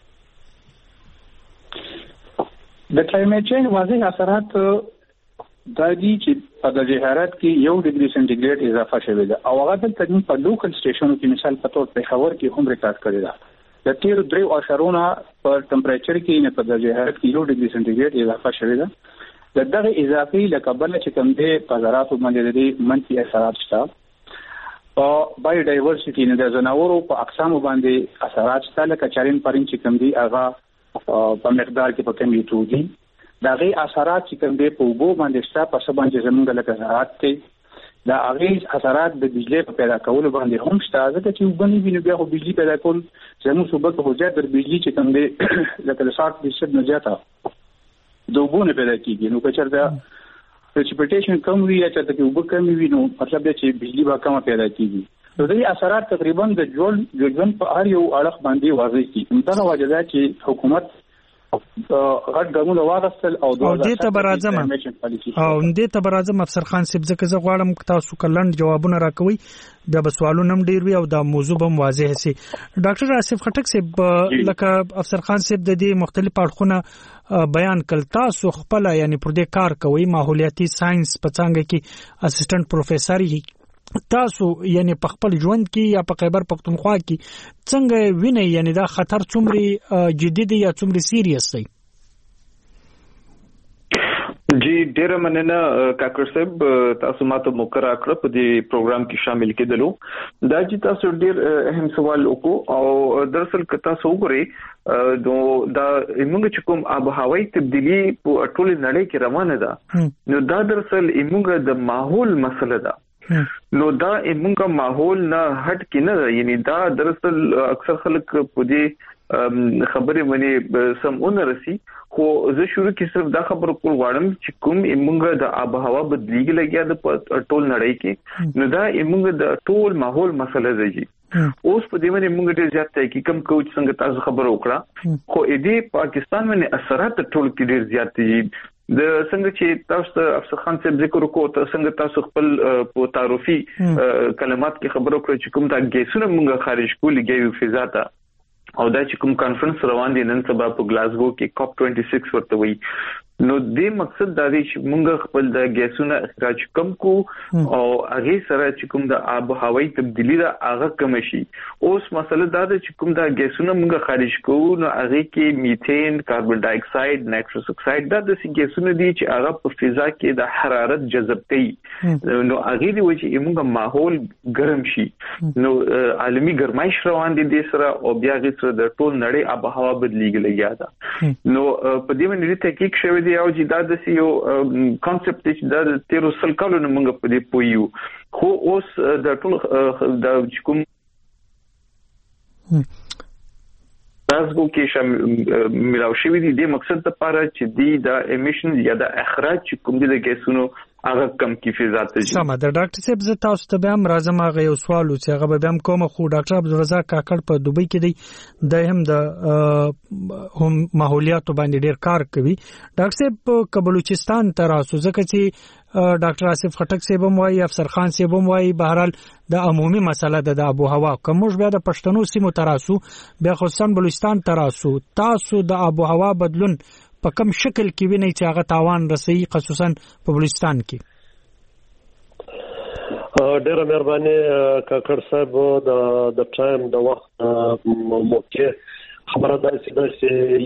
د کلایمیټ چینج واضح اثرات دا دي چې په درجه حرارت کې 1 ډیګري سنټیګریډ اضافه شوې ده او هغه د تدین په لوکل سټیشنونو کې مثال په تور پېښور کې هم ریکارډ کړی ده. د 13 اشارونه په ټمپریچر کې نه په درجه حرارت کې 1 ډیګري سنټیګریډ اضافه شوې ده. دغه اضافي لکبل چې کوم دی په زراعت باندې د منفي اثرات شته. او بای ډایورسټي نه د زناورو په اقسام باندې اثرات شته، لکه چارین پرین چې کوم دی هغه په مقدار کې په کمیټو دي دا غي اثرات چې کوم دي په وګو باندې شته په سبا باندې زمونږ لکه زراعت ته دا هغه اثرات د بجلی په پیدا کولو باندې هم شته ځکه چې وګونی ویني بیا خو بجلی پیدا کول زموږ صوبه ته هوجه در بجلی چې کوم دي لکه 60% نه زیاته دوبونه پیدا کیږي نو که چېرته پریسپیټیشن کم وي یا چې د وګ کم وي نو مطلب دی چې بجلی به کم پیدا کیږي نو دغه اثرات تقریبا د ژوند په هر یو اړخ باندې واضح دي دا وجه ده چې حکومت غټ ګامونه واغستل او دې ته برازم افسر خان صاحب ځکه زه غواړم تاسو کلند جوابونه راکوي د بسوالونو هم ډیر وي او د موضوع هم واضح سي ډاکټر آصف خټک صاحب لکه افسر خان صاحب د دې مختلف اړخونه بیان کړ تاسو خپل یعنی پر دې کار کوي ماحولیاتي ساينس په څنګه کې اسسټنټ پروفیسور تاسو یعنی په خپل ژوند کې یا په خیبر پختونخوا کې څنګه وینئ یعنی دا خطر څومره جدي یا څومره سیریس دی جی ډیره مننه کاکر صاحب تاسو ماته موقع راکړه په دې پروګرام کې شامل کېدلو دا چې تاسو ډیر اهم سوال وکړو او دراصل کتا سو غوري دا موږ چې کوم آب هوایي تبدیلی په ټول نړۍ کې روانه ده نو دا دراصل موږ د ماحول مسله ده نو دا موږ ماحول نه هټ کې نه یعنی دا دراصل اکثر خلک په دې خبرې باندې سمونه رسی خو زه شروع کې صرف دا خبر کول غواړم چې کوم موږ د آب هوا بدلیږي لګیا د ټول نړۍ کې نو دا موږ د ټول ماحول مسله ده جی اوس په دې باندې موږ ډېر زیات تحقیق کوم کوچ څنګه تاسو خبر وکړه خو دې پاکستان باندې اثرات ټول کې ډېر زیات دي د څنګه چې تاسو افسر خان صاحب ذکر وکړو ته څنګه تاسو خپل په تعارفي کلمات کې خبر وکړو چې کوم دا ګیسونه موږ خارج کولې فضا ته او دا چې کوم کانفرنس روان دي نن سبا په گلاسگو کې کاپ 26 ورته وي نو دې مقصد دا دی چې موږ خپل د ګیسونو اخراج کم کو او هغه سره چې کوم د آب هوایي تبدیلی دا هغه کم شي اوس مسله دا ده چې کوم د ګیسونو موږ خارج کوو نو هغه کې میثین کاربن ډای اکساید نایتروس اکساید دا د ګیسونو دي چې هغه په فضا کې د حرارت جذب کوي نو هغه دی چې موږ ماحول ګرم شي نو عالمي ګرمایش روان دي د سره او بیا غوښتل د ټول نړۍ آب هوا بدلیږي لګیا ده نو په دې باندې تحقیق شوی دی او چې دا د یو کانسپټ چې دا 13 کالو نه موږ په دې پویو خو اوس د ټول د کوم تاسو کې ملاو شوی دی د مقصد لپاره چې دی د امیشن یا د اخراج کوم دي د ګیسونو هغه کم کی فضا ته سم ده ډاکټر صاحب زه تاسو ته به هم راځم هغه یو سوال و چې هغه به هم کوم خو ډاکټر عبدالرزاق کاکړ په دوبۍ کې دی د هم د هم ماحولیات باندې ډیر کار کوي ډاکټر صاحب په بلوچستان ته راسو ځکه چې ډاکټر آصف خټک صاحب هم وایي افسر خان صاحب هم وایي بهرحال د عمومي مسله د آب او هوا کوم بیا د پښتنو سیمو تراسو بیا خصوصا بلوچستان تراسو تاسو د آب او هوا بدلون په کوم شکل کې ویني چې هغه تاوان رسي خصوصا په بلوچستان کې ډېر مهرباني کاکړ صاحب د ټایم د وخت موقع خبره ده چې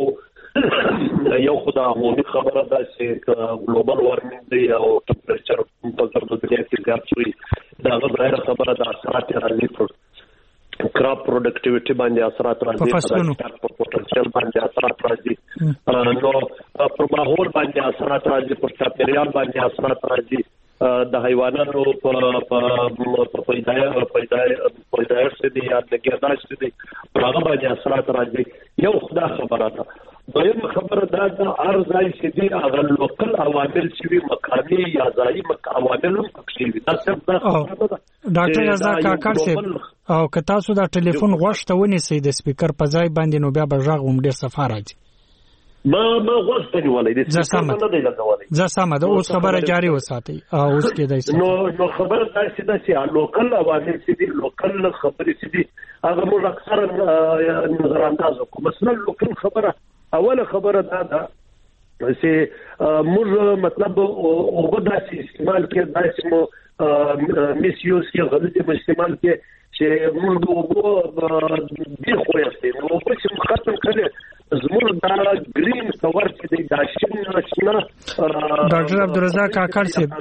یو خو د عمومي خبره ده چې ګلوبل وارمنګ دی او ټمپریچر په ضرورت کې زیات شوی دا غوړه خبره ده اثرات راځي پر کراپ پروډکټیویټي باندې اثرات راځي په پوتنشل باندې اثرات راځي نو پر ماحول باندې اثرات راځي پر چاپیریال باندې اثرات راځي د حیواناتو په پیدایش دي یا د ګرداش دي هغه باندې اثرات راځي یو خدا خبره ده دویم خبره ده د ارزای چې دي هغه لوکل عوامل چې مقامي یا ځایي عوامل هم پکې دي تاسو دا ډاکټر رضا کاکړ صاحب او که تاسو دا ټلیفون غوښته ونیسئ د سپیکر په ځای باندې نو بیا به غږ هم ډیر صفه راځي ما غوښته نیولای دي زه سم ده اوس خبره جاری وساتئ اوس کې دای نو خبره دا چې لوکل عوامل چې دي لوکل خبرې چې دي هغه موږ اکثرا نظر انداز کوو مثلا لوکل خبره اوله خبره ده چې موږ مطلب او داسې استعمال کې داسې میس یوز کې غلطي استعمال کې چې موږ د خو یې نو په چې ختم کړي زموږ دا گرین کور چې د داشن نشنا ډاکټر عبدالرزاق کاکړ صاحب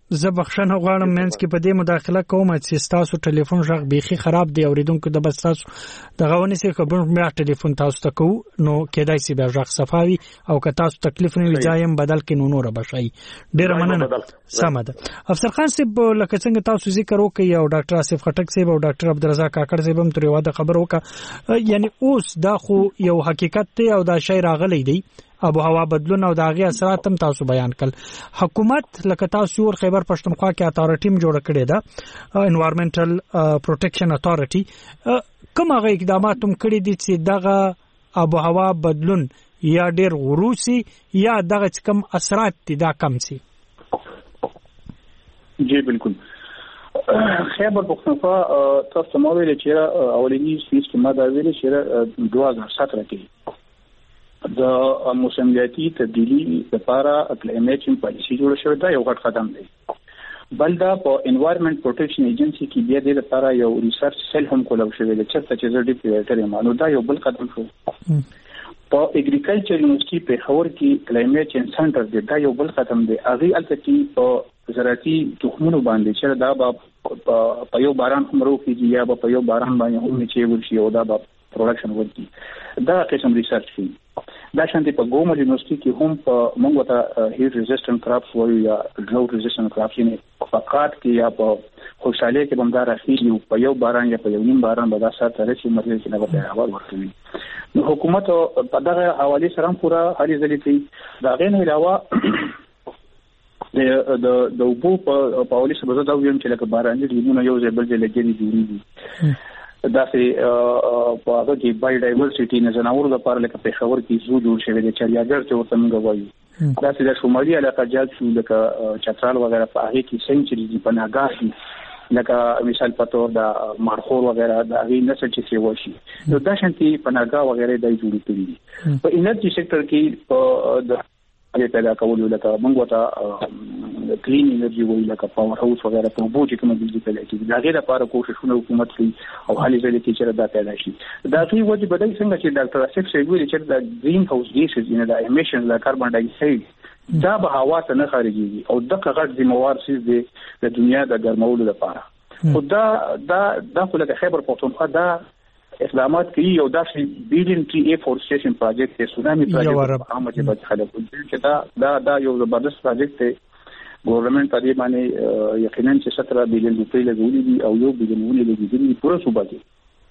زه بخښنه غواړم مینس کې په دې مداخله کوم چې تاسو ټلیفون غږ بيخي خراب دی اوریدونکو د بس تاسو دغه ونی سي خبر مې ټلیفون تاسو ته کو نو کېدای شي بیا غږ صفاوي او که تاسو تکلیف نه وځایم بدل کې نو نور بشي ډیر مننه سم ده. افسر خان صاحب لکه څنګه تاسو ذکر وکړي او ډاکټر اسف خټک صاحب او ډاکټر عبدالرزاق کاکړ صاحب هم تر یو د خبر وکړه یعنی اوس دا خو یو حقیقت دی او دا شی راغلی دی ابو هوا بدلون او داغي اثرات هم تاسو بیان کړل. حکومت لکه تاسو ور خیبر پښتونخوا کې اتارټی م جوړ کړی دا انوایرنمنټل پروټیکشن اتارټی کوم هغه اقدامات هم کړی دي چې دغه ابو هوا بدلون یا ډیر وروسي یا دغه کم اثرات دي دا کم سي. جی بالکل خیبر پښتونخوا تاسو مو ویل چې اولینی سیس کې ما دا ویل چې 2017 کې د موسمیاتي تبدیلی لپاره کلایمټ چینج پالیسي جوړ شوې ده یو غټ قدم دی. بل دا په انوایرنمنت پروټیکشن ایجنسی کې بیا د لپاره یو ریسرچ سیل هم کولو شوې ده چې زه ډیپلویټر یم نو دا یو بل قدم شو. په اګریکلچر یونیورسيټي په خبر کې کلایمټ چینج سنټر دی دا یو بل قدم دی. هغه البته کې په زراعتي تخمونو باندې چې دا په یو باران هم روکي یا په یو باران باندې هم چې ورشي او دا په پروډکشن ورکی دا قسم ریسرچ کوي. دا شانتي په ګومل یونیورسيټي کې هم په موږ ته هیټ ریزिस्टنت کراپس وایو یا ډراوټ ریزिस्टنت کراپس یې فقط کې یا په خوشاله کې بمدار اخیری په یو باران یا په یو نیم باران به دا سات رسي مطلب چې نه به هوا ورکوي. نو حکومت په دغه حواله سره هم پورا هلي ځلې کوي. دا غین علاوه د وبو په پاولیس به دا ویم چې لکه باران دې نو یو ځای بل ځای لګېږي جوړیږي. دا چې په هغه کې بای ډایورسيټي نه زناور د لپاره لکه پېښور کې زو جوړ شوی دی چې یاګر ته ورته موږ وایو. دا چې د شمالي علاقه جات شو لکه چترال وغیرہ په هغه کې سنچري دی پناګاه لکه مثال په تور د مارخور وغیرہ د هغه نسل چې سی وشي نو دا شانتي پناګاه وغیرہ دای جوړ کړي. په انرژي سېکټر کې په د پیدا کولو لکه موږ ته کلین انرژي وایي لکه پاور هاوس وغیرہ په بوج کې موږ دې پیدا کړي. دا غیر لپاره کوششونه حکومت کوي او حالي ځای کې چې دا پیدا شي. دا دوی وځي بدل څنګه چې ډاکټر اسف صاحب ویلي چې دا گرین هاوس ګیسز نه دا امیشن لا کاربن ډای اکساید دا به هوا ته نه خارجيږي او دغه غټ ذمہوار شي د دنیا د ګرمولو لپاره. خو دا خو لکه خیبر پښتونخوا دا اقدامات کوي یو داسې بیلین ټری افورستیشن پروجیکټ دی سونامي پروجیکټ عامه چې خلک چې دا یو زبردست پروجیکټ دی. ګورنمنت په دې باندې یقینا چې 17 بلین روپۍ لګولې دي او 1 بلین لګولې دي پوره صوبه کې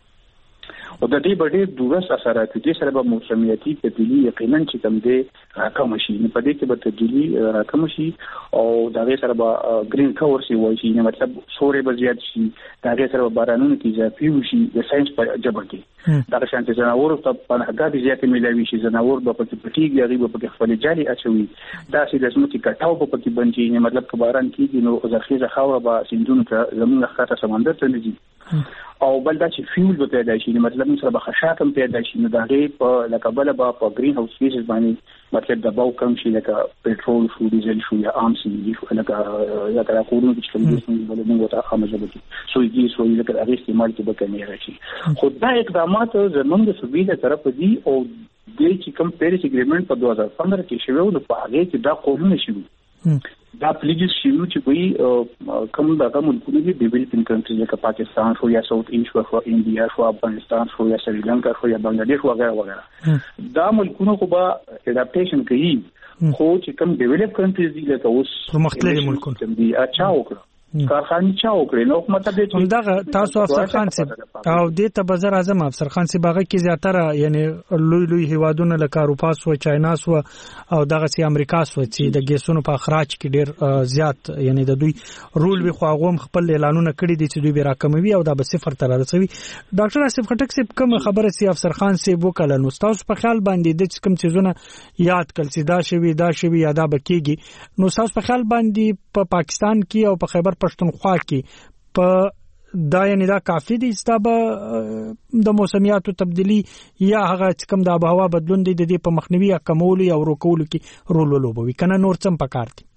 او د دې بډې دورس اثرات دي سره به موسمیاتي تبدیلی یقینا چې کوم دی راکم شي. په دې کې به تبدیلی راکم شي او دا غي سره به گرین کور شي وایي چې مطلب سورې به زیات شي دا غي سره به بارانونه کې اضافي وشي د ساينس په جبر کې دا شانتي زناور ته په هغه زیات ملوي شي زناور به په پټیږي هغه به په خپل جاري اچوي دا چې د سمتي کټاو په کې بنځي مطلب که باران کېږي نو ځخیزه خاوره به سندونو ته زمونږ خاطر سمندر ته لږي او بل دا چې فیول به پیدا شي مطلب سره به خشاکم پیدا شي نو دا غي په لکه بل به په گرین هاوس ګیسز باندې مطلب د باو کم شي لکه پېټرول شو ډیزل شو یا عام سي دي شو لکه یا کله کورونو کې چې بل موږ ته خامجه بکی سو دي سو لکه هغه استعمال کې به کمی راشي. خو دا اقدامات زمونږ د سوبیده طرف دي او د چې کوم پیریس اګریمنت په 2015 کې شوی نو په هغه کې دا قانون شوی دا پلیجز شیو چې وي کوم دا ملکونه دي ډیولپینګ کنټریز لکه پاکستان شو یا ساوث ایشیا شو انډیا شو افغانستان شو یا سریلانکا شو یا بنگلاديش وغیرہ وغیرہ دا ملکونه خو به اډاپټیشن کوي خو چې کوم ډیولپ کنټریز دي لکه اوس مختلف ملکونه دي اچھا وکړه کارخانه چا وکړي نو حکومت دې دغه تاسو افسر خان صاحب او دې ته بازار اعظم افسر خان صاحب هغه کې زیاتره یعنی لوی هیوادونه لکه اروپا سو چاینا سو او دغه سي امریکا سو چې د ګیسونو په اخراج کې ډیر زیات یعنی د دوی رول وی خو هغه خپل اعلانونه کړی دي چې دوی به راکموي او دا به صفر تر رسوي. ډاکټر اسف خټک صاحب کوم خبره سي افسر خان صاحب وکړه نو تاسو په خیال باندې د کوم چیزونه یاد کړل چې دا شوی یاده بکیږي نو تاسو په خیال باندې په پاکستان کې او په خیبر پښتونخوا کې په دا یعنی دا کافی دي چې د موسمیاتو تبدیلی یا هغه کوم د آب هوا بدلون دي د دې په مخنیوي یا کمولو او روکولو کې رول ولوبوي کنه نور څه پکار دي.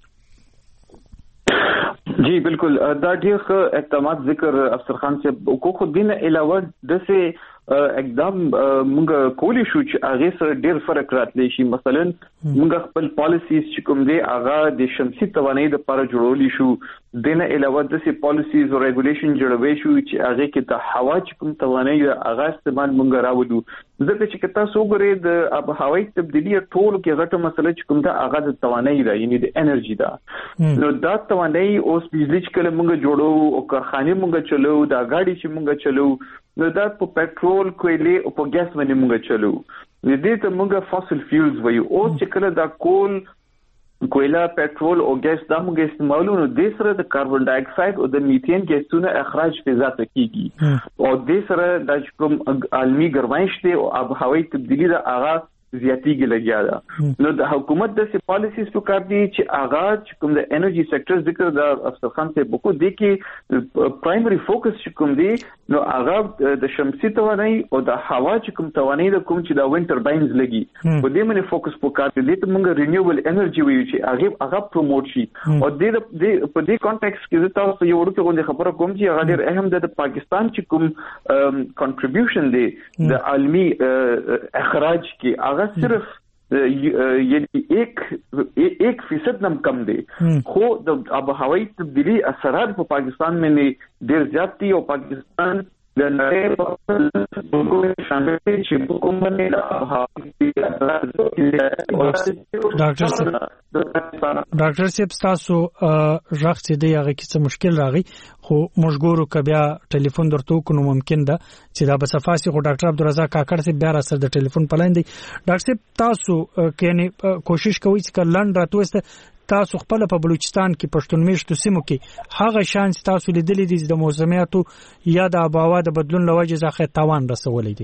جی بالکل دا ډیر اقدامات ذکر افسر خان سے کو خو دین علاوه د سه اقدام موږ کولی شو چې هغه سره ډېر فرق راتلی شي. مثلا موږ خپل پالیسیز چې کوم دی هغه د شمسي توانایي لپاره جوړولی شو. دنه علاوه د سي پالیسیز او ریګولیشن جوړوي شو چې هغه کې د هوا چې کوم توانایي هغه استعمال موږ راوړو. ځکه چې تاسو وګورئ د آب هوایي تبدیلی ټول کې غټه مسله چې کوم دا هغه د توانایي را یعنی د انرژي دا. نو دا توانایي اوس بجلی چې کله موږ جوړو او کارخانه موږ چلو دا غاډي چې موږ چلو نو دا په پېټرول کویلې او په ګاز باندې موږ چلو. دې ته موږ فاسل فیولز وایو. اوس چې کله دا کول کویلا پېټرول او ګاز دا موږ استعمالو نو د سره د کاربن ډای اکساید او د میثین ګیسونو اخراج فضا ته کیږي او د سره د کوم عالمي ګرمایش ته او آب هوایي تبدیلی دا هغه زیاتیږي لګیا ده. نو د حکومت د سی پالیسیز په کار دي چې هغه کوم د انرژي سېکټر ذکر د افسر خان ته بکو دي کې پرایمري فوکس کوم دي نو هغه د شمسي توانایي او د هوا کوم توانایي د کوم چې د وینډ ټرباینز لګي په دې باندې فوکس په کار دي ته موږ رینیوبل انرژي ویو چې هغه پروموټ شي. او د په دې کانټیکس کې تاسو یو ورته غونډه خبره کوم چې هغه ډېر اهم ده. د پاکستان چې کوم کنټریبیوشن دی د عالمي اخراج کې صرف یعنی 1% نم کم دی خو د آب هوایي تبدیلی اثرات په پاکستان باندې ډېر زیات دي او پاکستان د نړۍ په شامل چې په کوم باندې ډاکټر صاحب تاسو ژغ چې دی هغه کې څه مشکل راغی خو موږ ګورو کبیا ټلیفون درته کوو ممکن ده چې دا به صفاسي خو ډاکټر عبدالرزاق کاکړ صاحب بیا را سره د ټلیفون پلاین دی. ډاکټر صاحب تاسو کینې کوشش کوئ چې لند راتوسته تاسو خپل په بلوچستان کې پښتون میشتو سیمو کې هغه شان تاسو لیدلې دي د موسمیاتو یا د آب و هوا د بدلون لوجه ځخه تاوان رسولې دي.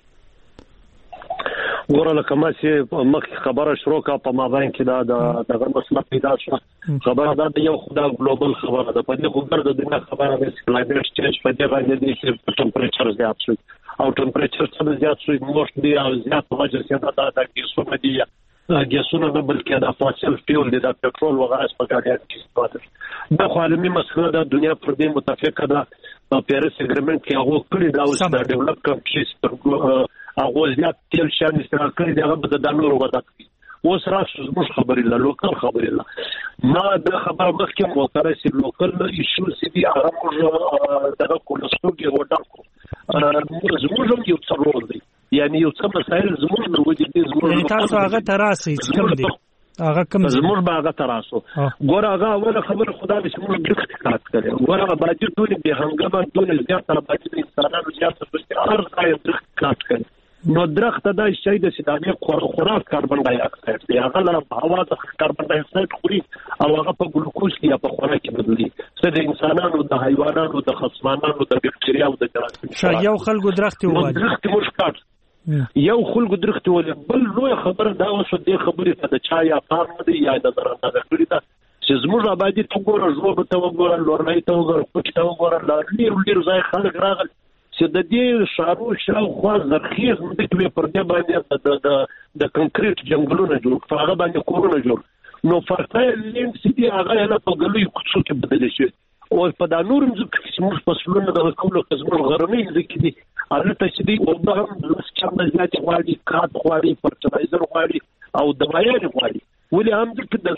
ګوره لکه ما چې مخکې خبره شروع کړه په مابین کې دغه مسله پیدا شوه. خبره دا د یو خدای ګلوبل خبره ده. په دې خو ګرد دنیا خبره ده چې کلایمټ چینج په دې باندې دي چې ټمپریچر زیات شي او ټمپریچر څنګه زیات شي موږ دي او زیات وجه څنګه دا کې څه دي ګیسونه نه بلکې د فوسیل فیول دي د پېټرول او غاز په ګاډیانو کې استفاده. د عالمي مسله د دنیا پر دې متفقه ده. په پیرس اګریمنت کې هغه کړی دا اوس د ډیولپ کنټریز پر هغه زیات تل شان استعمال کړی دی هغه د دانور ودا کوي. اوس راځي موږ خبرې لا لوکل خبرې لا ما د خبره مخکې موتره سي لوکل ایشو سي دي هغه موږ دغه کولسترول ودا کوو زموږ یو څلور دی یعنی یو څه مسایل زموږ د وجې زموږ تاسو هغه تراسي کوم دي هغه کوم زموږ باغه تراسو ګور هغه اوله خبره خدای دې موږ ډېر خطرات کړي. ګور هغه باندې ټول به هنګامه ټول زیات تر باندې انسانانو زیات څه هر ځای خطرات کړي. نو درخت دا شی د سیدامه خوراک کاربن ډای اکساید دی هغه له هوا څخه کاربن ډای اکساید خوري او هغه په ګلوکوز کې یا په خوراک کې بدلي. څه د انسانانو د حیواناتو د خصمانانو د بکټریاو د جراثیم یو خلکو درخت وایي درخت مشکات یو خلکو درخت ولې بل لوی خبره دا اوس د خبرې ته د چا یا فارم دی یا د درنده کړی دا چې زموږ آبادی ته ګوره زوب ته وګوره لورنۍ ته وګوره پټ ته وګوره لیر ځای خلک راغل چې د دې شارو شاوخوا زرخیز مدې پر دې باندې د کنکریټ جنگلونه جوړ هغه باندې کورونه جوړ نو فرتایل لینډ سیدي هغه نه په ګلوي کوڅو کې بدل شي او په دا نورم ځکه چې موږ فصلونه د کومو قسمه غرنۍ ځکه دي هغه ته چې دی او دا هم څنګه زیات غواړي کات غواړي فرټلایزر غواړي او دوايان غواړي ولې هم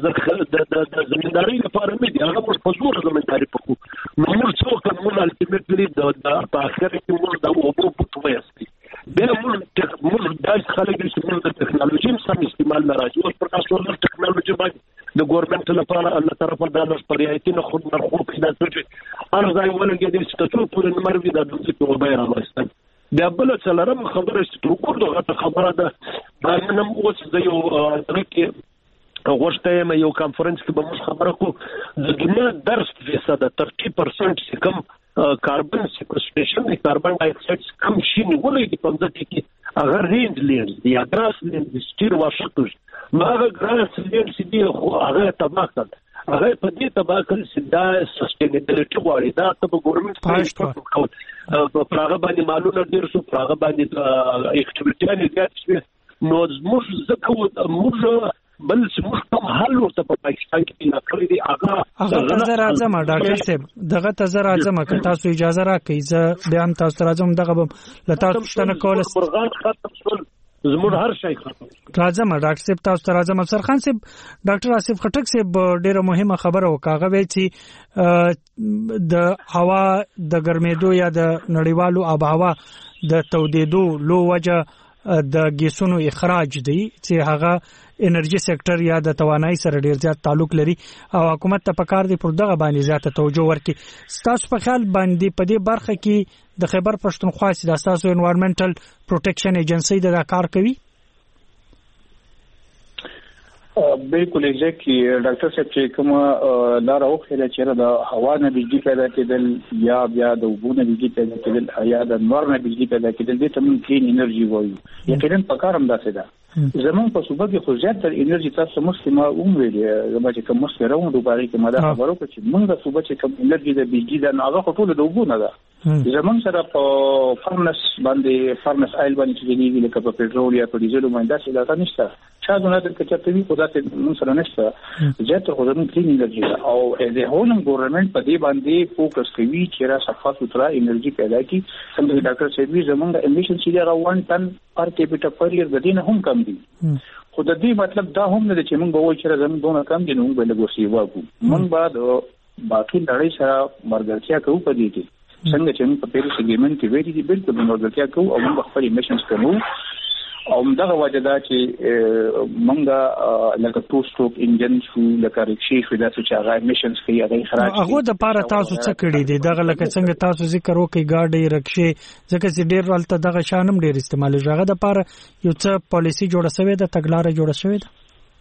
د زمینداري لپاره مې دی هغه موږ په زور زمینداري پکو نو موږ څوک موږ الټیمیټلی د په اخر کې موږ د اوبو په واسطه به موږ د خلک چې موږ د ټکنالوژي سم استعمال نه راځي او پر تاسو د ټکنالوژي باندې د ګورنمنت لپاره الله طرفه د پریایتي نه خود مرخو پیدا کړي ارزای ولګي د ستاسو په نمبر وی د دوی په بیان راوستل بیا بل څلورم خبره چې وګورئ خبره ده دا نن اوس د یو ترکه غوښته مې یو کانفرنس کې به موږ خبره کوو د دنیا درس فیصد 30% چې کم کاربن سیکوستریشن د کاربن ډای اکساید کم شي نیولې د پنځه کې اگر رینج لینډ یا ګراس لینډ سټیر واشټوش نو هغه ګراس لینډ چې دی هغه تباہ کړ هغه په دې تباہ کړ چې دا سسټینبیلیټي غواړي دا ته ګورنمنت په هغه باندې معلومات ډیر شو په هغه باندې اکټیویټي نه زیات شي نو موږ ځکه موږ بل سموږ کوم حل ورته په پاکستان کې نه کړی دی هغه ته راځم ډاکټر صاحب دغه ته راځم که تاسو اجازه راکړئ زه بیا هم تاسو راځم دغه لته پښتنه کول زموږ هر شي ختم راځم ډاکټر صاحب تاسو راځم افسر خان صاحب ډاکټر آصف خټک صاحب ډیره مهمه خبره وکاغه وی چې د هوا د ګرمېدو یا د نړیوالو آب هوا د تودېدو لو وجه د ګیسونو اخراج دی چې هغه انرژي سېکټر یا د توانایي سره ډیر زیات تعلق لري او حکومت ته پکار دی پر دغه باندې زیاته توجه ورکړي. تاسو په خیال باندې په دې برخه کې د خیبر پښتونخوا سیاسي انوایرنمنټل پروټیکشن ایجنسی د کار کوي؟ بالکل ایگزیکټلی ډاکټر صاحب چې کوم لار او خیره چې د هوا نه بجلی پیدا کېدل یا بیا د اوبو نه بجلی پیدا کېدل یا د نور نه بجلی پیدا کېدل د تمن کلین انرژي وایي یقینا پکارم داسې ده زمون په صوبه کې خو زیات انرژي تاسو مسلمه ویلې زما چې کوم مسلمه دوباره کې ماده خبرو کې موږ د صوبه چې کوم انرژي د بجلی د هغه ټول د اوبو نه ده زمون سره په فرنس آیل باندې چې دی لکه په پټرول یا په ډیزل باندې څه دا نشته شاید نه د کچته وی خو دا موږ سره نشته زیات خو زمون کلین انرژي او د هولم ګورنمنت په دې باندې فوکس کوي چې را صفه سوتره انرژي پیدا کړي څنګه ډاکټر صاحب زمون د امیشن چې دا 1 ټن پر کیپټا پر ایئر د دې نه هم کم دي خو د دې مطلب دا هم نه چې موږ به وایو چې زمون دونه کم دي نو موږ به لګوسي واکو موږ بعد باقي نړۍ سره مرګرتیا کوو په دې کې څنګه چې موږ په پیریس اګریمنت کې ویلي دي بالکل مرګرتیا کوو او موږ خپل امیشنز کوو او دغه وجه دا چې موږ لکه ټو سټروک انجن شو لکه رکشي شو دا چې هغه امیشنز کوي هغه خراج هغه د پاره تاسو څه کړی دی دغه لکه څنګه تاسو ذکر وکي ګاډي رکشي ځکه چې ډیر ولته دغه شانم ډیر استعمال ژغه د پاره یو څه پالیسی جوړه شوې ده تګلارې جوړه شوې ده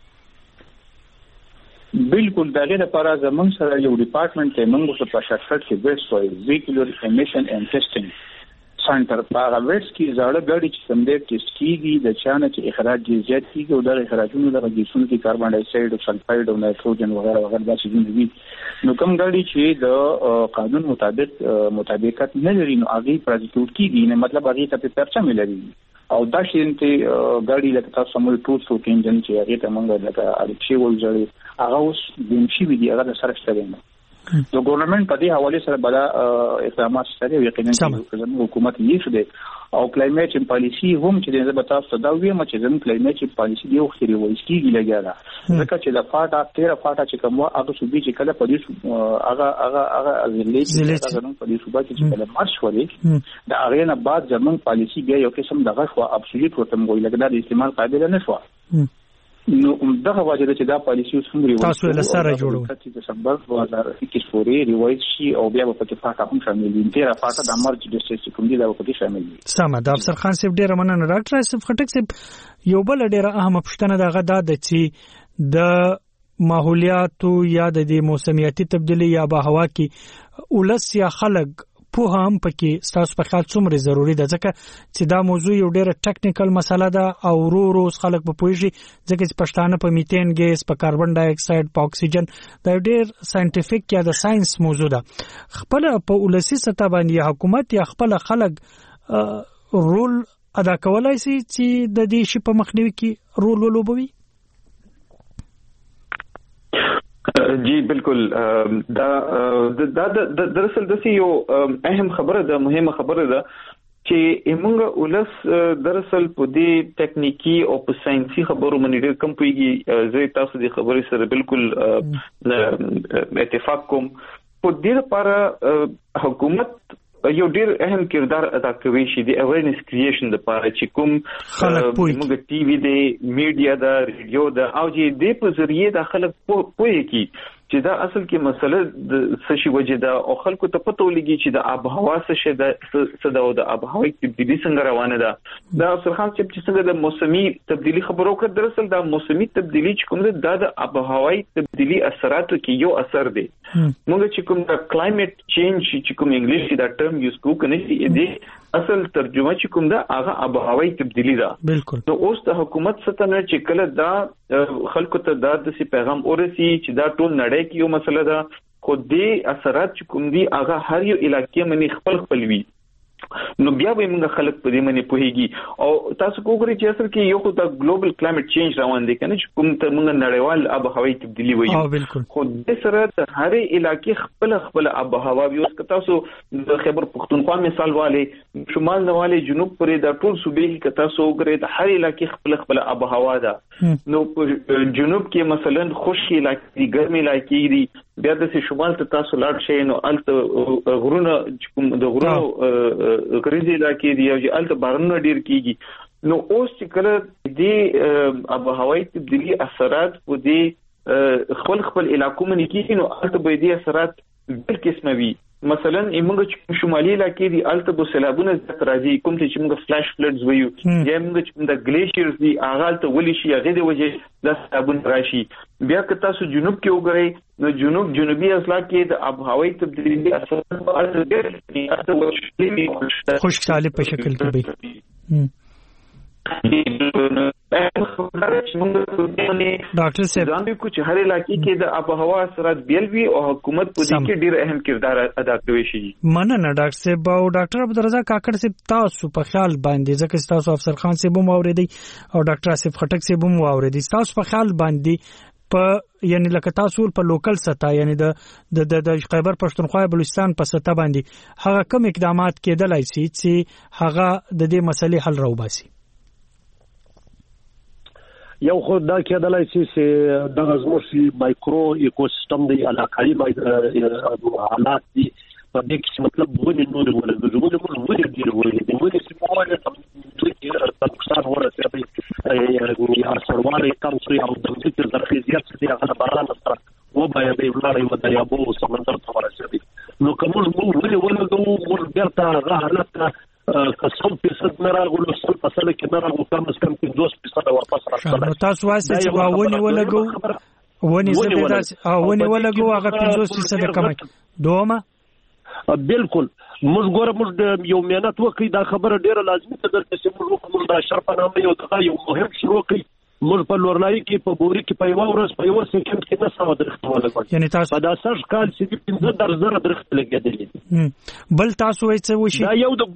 بالکل دغه لپاره زمونږ سره یو ډپارټمنټ ته موږ په شرکت کې بیس وای ویکولر امیشن اینڈ ټیسټینګ سنټر په ویټس کې زړه ګاډي چې سمدې ټیسټ کیږي د چانه چې اخراج زیات کیږي او د اخراجونو د ګیسونو کې کاربن ډای اکساید او سلفاید او نایتروجن وغیرہ وغیرہ داسې دي نو کوم ګاډي چې د قانون مطابقت نه لري نو هغه پروسیکیوټ کیږي نه مطلب هغه ته پرچا ملي او دا شینته ګاډي لکه تاسو موږ ټول څو انجن چې هغه ته موږ لکه اړیکې ولځړي هغه اوس دمشي وی دی هغه سره شته نو ګورنمنت په دې حواله سره بل اقدامات سره یقینا حکومت یې شوه او کلایمیټ پالیسی هم چې د تاسو دا ویل چې زموږ کلایمیټ پالیسی دی خو لري وایي چې لګیاره ځکه چې د فاټا 13 فاټا چې کوم هغه صوبې چې کله په دې هغه زلې په دې صوبې چې کله مارش ولې دا هغه نه بعد زموږ پالیسی بیا یو قسم دغه خو ابسولوټ ورته موږ لګدا د استعمال قابل نه شو نو دغه وجه چې دا پالیسی څنګه تاسو له سره جوړو چې دسمبر 2021 پورې ریوایز شي او بیا په کې فاټا هم شامل دي تیرا فاټا د مرج ډیسټریکټ کوم دي دا په کې شامل دي سم دا افسر خان صاحب ډیر مننه ډاکټر آصف خټک صاحب یو بل ډیر اهم پښتنه دغه د چې د ماحولیات یا د موسمیاتي تبدیلی یا به هوا کې ولس یا خلک په هم پکې تاسو په خیال څومره ضروری ده ځکه چې دا موضوع یو ډېر ټیکنیکل مسله ده او ورو خلک په پوهیږي ځکه چې پښتانه په میتین ګیس په کاربن ډای اکساید په اکسیجن دا ډېر ساينټیفیک یا د ساينس موضوع ده خپل په ولسی سطح باندې حکومت یا خپل خلک رول ادا کولای شي چې د دې شی په مخنیوي کې رول ولوبوي جی بالکل دا دراصل د یو اهم خبره ده مهمه خبره ده چې موږ ولس دراصل په دې ټکنیکی او په ساينسي خبرو باندې ډېر کم پويږي زه تاسو دې خبرې سره بالکل اتفاق کوم په دې لپاره حکومت یو ډیر اهم کردار ادا کوي چې د اویرنس کریشن لپاره چې کوم موږ ټي وي دی میډیا دا ریډیو دا او چې د په ذریعہ د خلک پوهه کی چې دا اصل کې مسله د سشي وجه دا او خلکو ته پته ولګي چې د آب هوا څه د آب هوا تبدیلی څنګه روانه ده دا اصل خاص چې څنګه د موسمي تبدیلی خبرو کړ دراصل دا موسمي تبدیلی چې کوم دا د آب هوایي تبدیلی اثراتو کې یو اثر دی موږ چې کوم د کلایمټ چینج چې کوم انګلیش دا ټرم یوز کوو کنه دې اصل ترجمه چې کوم دا هغه آب هوایي تبدیلی ده بالکل نو اوس د حکومت ستنه چې کله دا خلکو ته دا د پیغام اورسي چې دا ټول نړۍ کې یو مسله ده خو دې اثرات چې کوم دي هغه هر یو علاقې باندې خپل وي نو بیا به موږ خلک په دې باندې پوهیږي او تاسو وګورئ چې اصل کې یو خو د ګلوبل کلایمټ چینج روان دي کنه چې کوم ته موږ نړیوال آب و هوایي تبدیلی وایو خو د سره د هرې علاقې خپل آب و هوا وي. اوس که تاسو د خیبر پختونخوا مثال والے شمال نه والے جنوب پرې د ټول صوبې کې که تاسو وګورئ د هرې علاقې خپل آب و هوا ده. نو جنوب کې مثلا خشکې علاقې دي، ګرمې علاقې دي، بیا د شمال ته تاسو لاړ شئ نو الته غرونه کوم د غرونو غریزي علاقې دي او چې الته بارانونه ډیر کیږي. نو اوس چې کله دې آب و هوایي تبدیلی اثرات په دې خپل علاقو باندې کیږي نو الته به دې اثرات بل قسمه وي. مثلا موږ چې شمالي علاقې دي الته به سیلابونه زیات راځي، کوم چې موږ فلاش فلډز وایو، یا موږ چې د ګلیشیرز دي هغه الته ولې شي هغه د وجه د سیلابونه راشي. بیا که تاسو جنوب کې وګورئ نو جنوبي اضلاع کې د آب و هوایي تبدیلی اثر خشکسالی په شکل کې وي. ډاکټر صاحب ځان کو چې هر علاقې کې د آب و هوا اثرات بیل وي او حکومت په دې کې ډیر اهم کردار ادا کوي شي. مننه ډاکټر صاحب او ډاکټر عبدالرزاق کاکړ صاحب تاسو په خیال باندې ځکه تاسو افسر خان صاحب مو اوریدي او ډاکټر آصف خټک صاحب مو اوریدي، تاسو په خیال باندې په یعنی لکه تاسو په لوکل سطح یعنی د خیبر پښتونخوا بلوچستان په سطح باندې هغه کوم اقدامات کېدلای شي چې هغه د دې مسلې حل راوباسي؟ یو خو دا کېدلای شي چې د زموږ مایکرو ایکوسیستم دی علاقايي حالات دي په دې کې مطلب ونه نور ولګو ډیر ولې د ونه چې په وړاندې د پاکستان ورسېږي یا سروالي کم شي او د دې ترخیصیت چې هغه باران سره و باید د ولاري و د یابو سمندر ته ورسېږي. نو کوم ولې ولګو موږ بیرته هغه حالت قسم په صد نه راغلو سل په سل کې نه راغلو کم از کم 50% واپس راځي. تاسو وایي چې ونه ولګو ونه ولګو هغه 50% کم دومه بالکل موږ ګوره موږ یو مهنت وکړي دا خبره ډیره لازمي ده چې موږ د شرفنامه یو دغه یو مهم شروع کړي. موږ په لورلاري کې په بوري کې په یو ورځ په یو سکند کې نه سم درخت ولګول، یعنی تاسو په داسر کال چې 15,000 درخت لګیدلې. بل تاسو وایي چې وشي دا یو د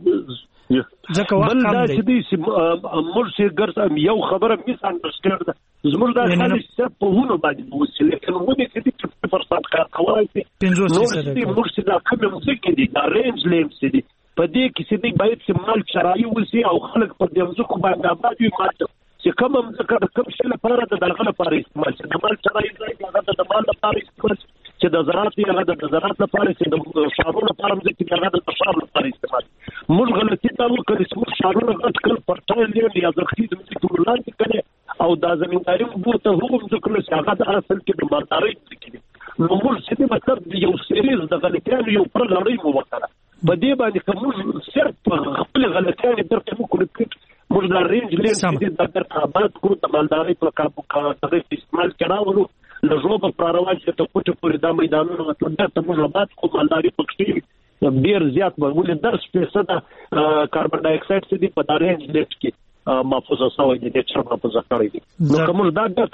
ځکه وخت کم دی موږ چې ګرځم یو خبره میس انډرسټاند ده زموږ د خالص په هونو باندې وسیله لیکن ونه چې د فرصت کار کوي 50% موږ چې دا کوم څه کې دي دا رینج لیمس دي په دې کې چې دی باید چې مال شرایي وسی او خلک په دې ځکه باندې آباد وي مال چې کوم ځکه کوم شي لپاره د دغه لپاره استعمال چې د مال شرایي هغه د مال لپاره استعمال چې د زراعت هغه د زراعت لپاره چې د شارونو لپاره چې هغه د شار لپاره استعمال. موږ غلطي دا وکړو چې موږ شارونو غټ کړ پټاین دی یا ځخې د ټول لاندې کړي او د زمینداري وګورته حکم ذکر چې هغه د اصل کې د مالداري کې نو موږ چې مطلب یو سیریز د غلطیانو یو پر لړۍ مو وکړه په دې باندې کوم صرف خپل غلطیانو درته وکړو موږ د رینج لیمس د آباد کو د مالداري په کابو کې استعمال کړو لږه په پرواز ته کوټه پورې د میدانونو مطلب ته موږ آباد کو مالداري پکې ډیر زیات ولې 10% کاربن ډای اکساید چې په دارنج لیفت کې محفوظه شوی دي چې محفوظه کړی دي. نو کوم دا 10%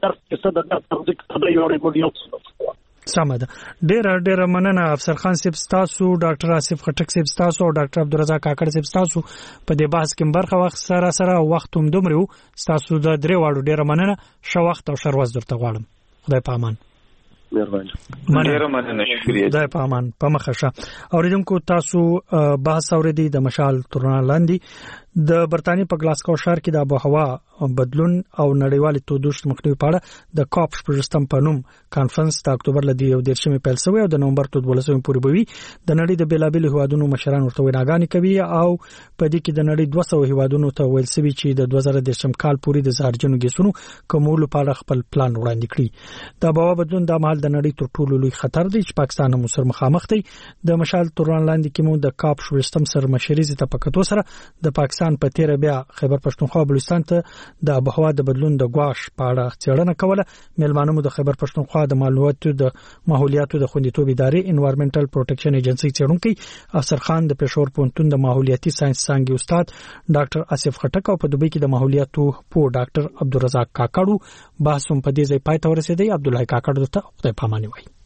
د تمځک ته یو یو سم ده. ډیر مننه افسر خان صاحب تاسو، ډاکټر آصف خټک صاحب تاسو او ډاکټر عبدالرزاق کاکړ صاحب تاسو په دې بحث کې برخه وخت سره وخت هم دومره تاسو د درې واړو ډیر مننه. شو وخت او شروز درته غواړم. خدای په امان. مهرباني. ډیر مننه شکریہ. خدای په امان. په مخه اوریدونکو تاسو بحث اوریدي د مشال تورنا لاندې د برتانی په گلاسکو ښار کې د آب و هوا بدلون او نړیوال تودوخه مخنیوي په اړه د کاپ 15 په نوم کانفرنس د اکتوبر لدی او 13 پیل شوی او د نومبر 12 پورې بوي. د نړۍ د بیلابل هوادونو مشران ورته ویناګانې کوي او په دې کې د نړۍ 200 هوادونو ته ویل شوی چې د 2013 کال پورې د زهرجنو ګیسونو کومولو په اړه خپل پلان وړاندې کړي. د آب و هوا بدلون د مهال د نړۍ تر ټولو لوی خطر دی چې پاکستان هم سره مخامخ دی. د مشال تورن لاندې کې مو د کاپ 15 سره مشري ته پکتو سره د پاکستان په تیر بیا خیبر پښتونخوا بلوچستان ته د آب و هوا د بدلون د غواش په اړه څېړنه کوله. میلمانو د خیبر پښتونخوا د معلوماتو د ماحولیاتو د خوندیتوب ادارې انوایرنمنټل پروټیکشن ایجنسی څېړونکي افسر خان د پېښور پونتون د ماحولیاتي ساينس څانګې استاد ډاکټر آصف خټک او په دوبۍ کې د ماحولیاتو په ډاکټر عبدالرزاق کاکړو بحث هم په دې ځای پای ته ورسېدی. عبدالله کاکړ ته خدای پاماني وایي.